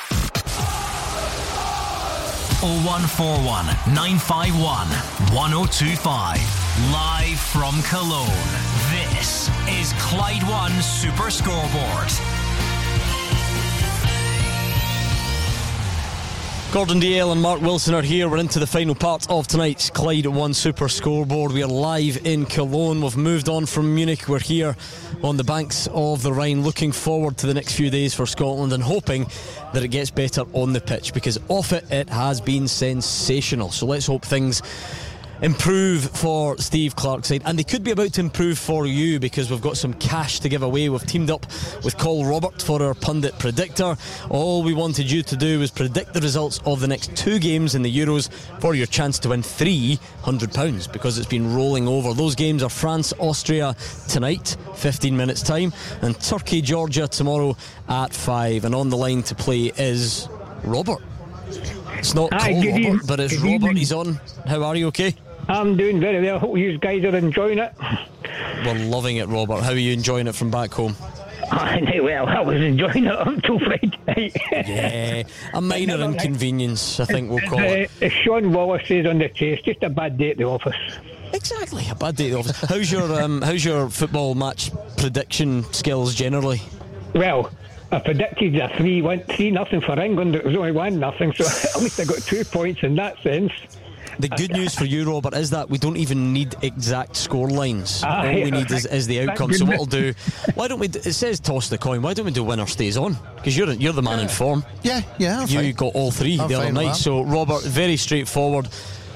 0141 951 1025. Live from Cologne. This is Clyde One Super Scoreboard. Gordon DL and Mark Wilson are here. We're into the final part of tonight's Clyde One Super Scoreboard. We are live in Cologne. We've moved on from Munich. We're here on the banks of the Rhine, looking forward to the next few days for Scotland and hoping that it gets better on the pitch, because off it has been sensational. So let's hope things improve for Steve Clarke's side, and they could be about to improve for you, because we've got some cash to give away. We've teamed up with Col Robert for our pundit predictor. All we wanted you to do was predict the results of the next 2 games in the Euros for your chance to win £300, because it's been rolling over. Those games are France-Austria tonight, 15 minutes time, and Turkey-Georgia tomorrow at 5. And on the line to play is Robert. It's not Col Robert, but it's Robert. He's on. How are you? Okay? I'm doing very well. Hope you guys are enjoying it. We're loving it, Robert. How are you enjoying it from back home? Well, I was enjoying it until Friday night. Yeah, a minor inconvenience, I think we'll call it. As Sean Wallace says on the chase, just a bad day at the office. Exactly, a bad day at the office. How's your football match prediction skills generally? Well, I predicted a 3-0 for England. It was only 1-0, so at least I got 2 points in that sense. The good news for you, Robert, is that we don't even need exact score lines. All we need is the outcome. So what we'll do, why don't we? It says toss the coin. Why don't we do winner stays on? Because you're the man in form. Yeah. You got all 3 the other night. So Robert, very straightforward.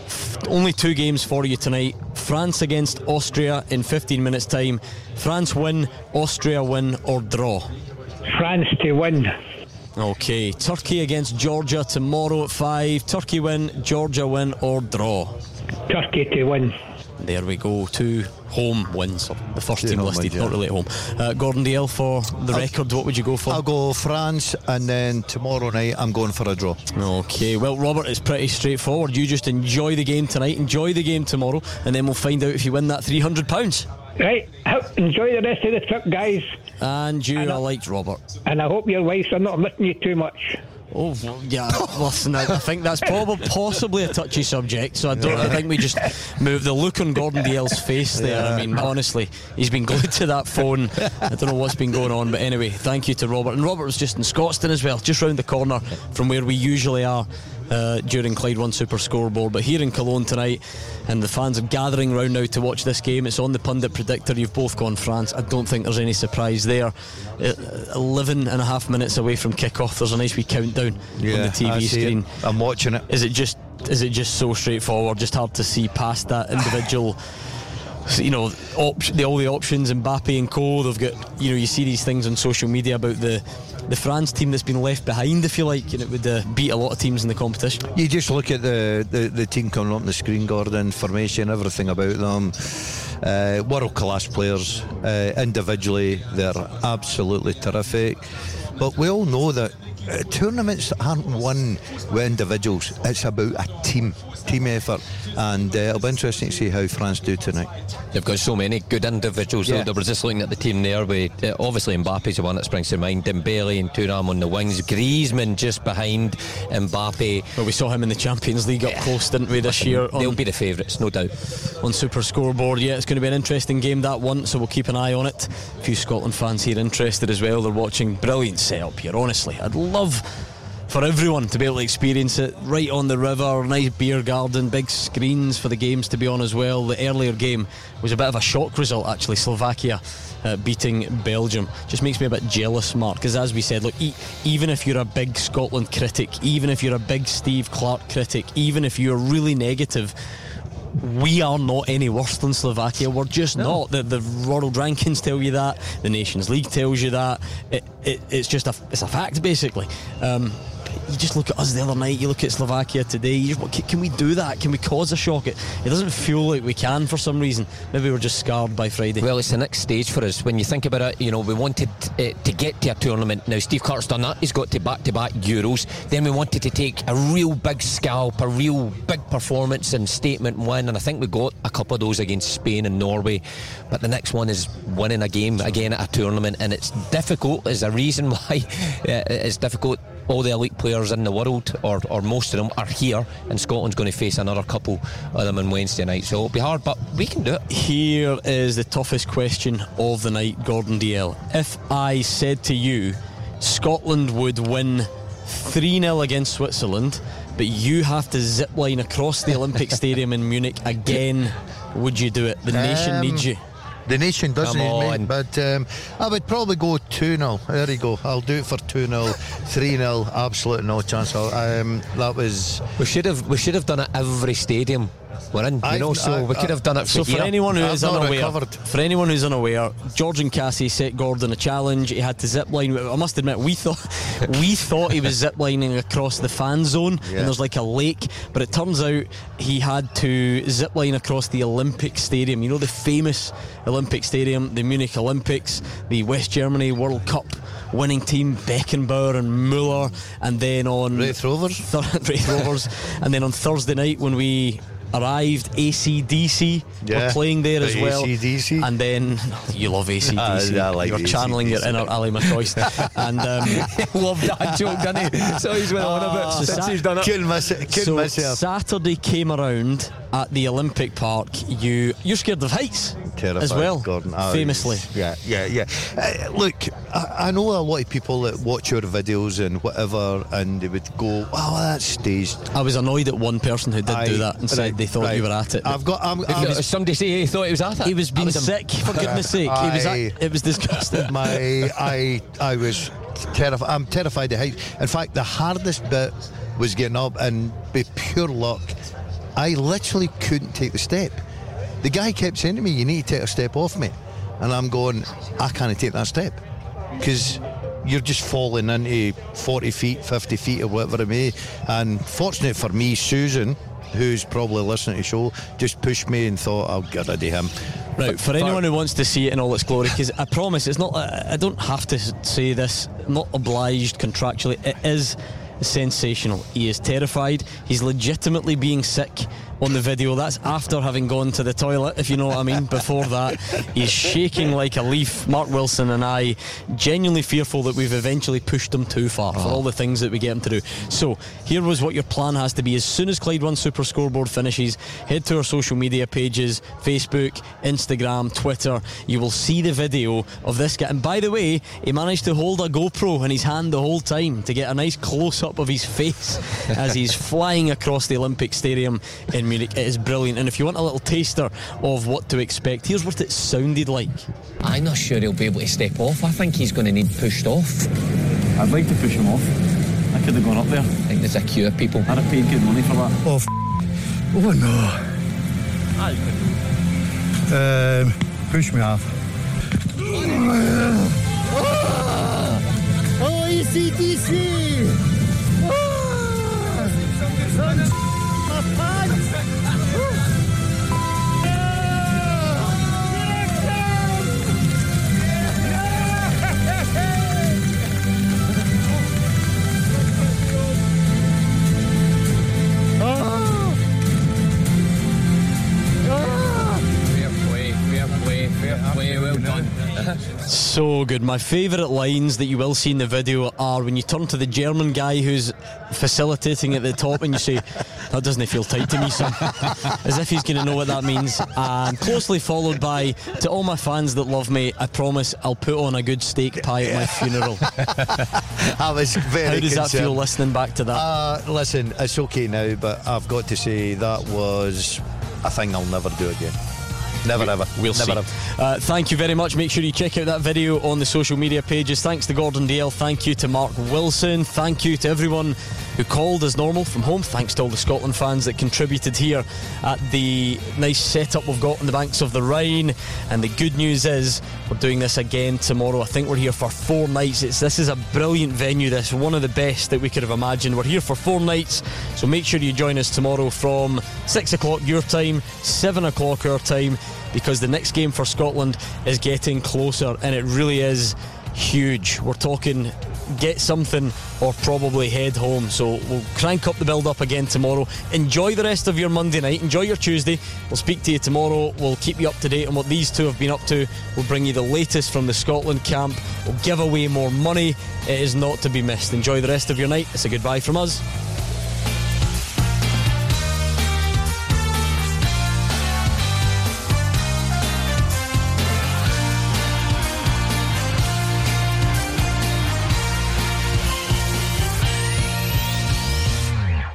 Only 2 games for you tonight. France against Austria in 15 minutes time. France win, Austria win, or draw? France to win. Okay, Turkey against Georgia tomorrow at 5. Turkey win, Georgia win, or draw? Turkey to win. There we go, 2 home wins. The first team listed, not really at home. Gordon DL, for the record, what would you go for? I'll go France, and then tomorrow night I'm going for a draw. Okay, well, Robert, it's pretty straightforward. You just enjoy the game tonight, enjoy the game tomorrow, and then we'll find out if you win that £300. Right, enjoy the rest of the trip, guys. And you, I liked Robert. And I hope your wives are not missing you too much. Oh, yeah, listen, I think that's possibly a touchy subject, so I think we just move the look on Gordon DL's face there. I mean, honestly, he's been glued to that phone. I don't know what's been going on, but anyway, thank you to Robert. And Robert was just in Scotstoun as well, just round the corner from where we usually are during Clyde One Super Scoreboard, but here in Cologne tonight, and the fans are gathering round now to watch this game. It's on the pundit predictor. You've both gone France. I don't think there's any surprise there. 11 and a half minutes away from kick-off. There's a nice wee countdown on the TV screen. I'm watching it. Is it just so straightforward, just hard to see past that individual all the options, Mbappe and co? They've got, you see these things on social media about the France team that's been left behind, if you like, and it would beat a lot of teams in the competition. You just look at the team coming up on the screen, Gordon, formation, everything about them. World class players, individually they're absolutely terrific, but we all know that tournaments aren't won with individuals. It's about a team effort, and it'll be interesting to see how France do tonight. They've got so many good individuals. They were just looking at the team there with obviously Mbappe's the one that springs to mind, Dembele and Thuram on the wings, Griezmann just behind Mbappe. Well, we saw him in the Champions League up close, didn't we, this year? They'll be the favourites, no doubt. On Super Scoreboard, it's going to be an interesting game, that one, so we'll keep an eye on it. A few Scotland fans here interested as well. They're watching. Brilliant setup here, honestly. I'd love for everyone to be able to experience it right on the river, nice beer garden, big screens for the games to be on as well. The earlier game was a bit of a shock result, actually, Slovakia beating Belgium. Just makes me a bit jealous, Mark, because as we said, look, even if you're a big Scotland critic, even if you're a big Steve Clarke critic, even if you're really negative, we are not any worse than Slovakia. We're just not. The world rankings tell you that. The Nations League tells you that. It's just a fact, basically. You just look at us the other night, you look at Slovakia today, can we do that? Can we cause a shock? It doesn't feel like we can for some reason. Maybe we're just scarred by Friday. Well, it's the next stage for us. When you think about it, we wanted to get to a tournament. Now, Steve Clarke's done that. He's got to back-to-back Euros. Then we wanted to take a real big scalp, a real big performance and statement win, and I think we got a couple of those against Spain and Norway. But the next one is winning a game again at a tournament, and it's difficult. There's a reason why it's difficult. All the elite players in the world, or most of them, are here, and Scotland's going to face another couple of them on Wednesday night, so it'll be hard, but we can do it. Here is the toughest question of the night, Gordon DL. If I said to you Scotland would win 3-0 against Switzerland, but you have to zipline across the Olympic Stadium in Munich again, would you do it? The nation needs you. The nation doesn't need me, but I would probably go 2-0. There you go. I'll do it for 2-0, 3-0. Absolutely no chance. That was. We should have done it every stadium we're in. So we could have done it for here. For anyone who is unaware, George and Cassie set Gordon a challenge. He had to zip line. I must admit, we thought he was zip lining across the fan zone, and there's like a lake, but it turns out he had to zip line across the Olympic Stadium. The famous Olympic Stadium, the Munich Olympics, the West Germany World Cup winning team, Beckenbauer and Müller, and then on Wraith Rovers, and then on Thursday night when we arrived, AC/DC were playing there as well. AC/DC. And then you love AC/DC. I like You're channeling your inner Ali McCoy. And love that joke, didn't he? So he's been on about since he's done it. Couldn't miss it. Saturday came around at the Olympic Park. You're scared of heights. Terrified, as well, Gordon. Famously. Yeah. Look, I know a lot of people that watch your videos and whatever, and they would go, "Oh, that's staged." I was annoyed at one person who did do that and said they thought you were at it. Somebody say he thought he was at it. He was being sick, for goodness sake. It was disgusting. I was terrified. I'm terrified of heights. In fact, the hardest bit was getting up, and by pure luck, I literally couldn't take the step. The guy kept saying to me, "You need to take a step off me," and I'm going, "I can't take that step," because you're just falling into 40 feet, 50 feet, or whatever it may. And fortunate for me, Susan, who's probably listening to the show, just pushed me and thought, "I'll get rid of him." Right, for anyone who wants to see it in all its glory, because I promise it's not, I don't have to say this, I'm not obliged contractually, it is sensational. He is terrified. He's legitimately being sick on the video. That's after having gone to the toilet, if you know what I mean. Before that, he's shaking like a leaf. Mark Wilson and I genuinely fearful that we've eventually pushed him too far for all the things that we get him to do. So here was what your plan has to be. As soon as Clyde One Super Scoreboard finishes, head to our social media pages, Facebook, Instagram, Twitter. You will see the video of this guy. And by the way, he managed to hold a GoPro in his hand the whole time to get a nice close-up of his face as he's flying across the Olympic Stadium in Munich. It is brilliant, and if you want a little taster of what to expect, here's what it sounded like. I'm not sure he'll be able to step off. I think he's going to need pushed off. I'd like to push him off. I could have gone up there. I think there's a queue of people. I'd have paid good money for that. Oh no. Push me off. Oh, AC/DC! So good. My favourite lines that you will see in the video are when you turn to the German guy who's facilitating at the top and you say, "That doesn't feel tight to me, son," as if he's going to know what that means. And closely followed by, "To all my fans that love me, I promise I'll put on a good steak pie at my funeral." I was very How does concerned. that feel listening back to that? Listen, it's okay now, but I've got to say that was a thing I'll never do again. Never ever. We'll see. Thank you very much. Make sure you check out that video on the social media pages. Thanks to Gordon DL. Thank you to Mark Wilson. Thank you to everyone who called as normal from home. Thanks to all the Scotland fans that contributed here at the nice setup we've got on the banks of the Rhine. And the good news is we're doing this again tomorrow. I think we're here for 4 nights. This is a brilliant venue, this one of the best that we could have imagined. We're here for 4 nights, so make sure you join us tomorrow from 6 o'clock your time, 7 o'clock our time, because the next game for Scotland is getting closer, and it really is huge. We're talking get something or probably head home, so we'll crank up the build up again tomorrow. Enjoy the rest of your Monday night, enjoy your Tuesday. We'll speak to you tomorrow. We'll keep you up to date on what these two have been up to. We'll bring you the latest from the Scotland camp. We'll give away more money. It is not to be missed. Enjoy the rest of your night. It's a goodbye from us.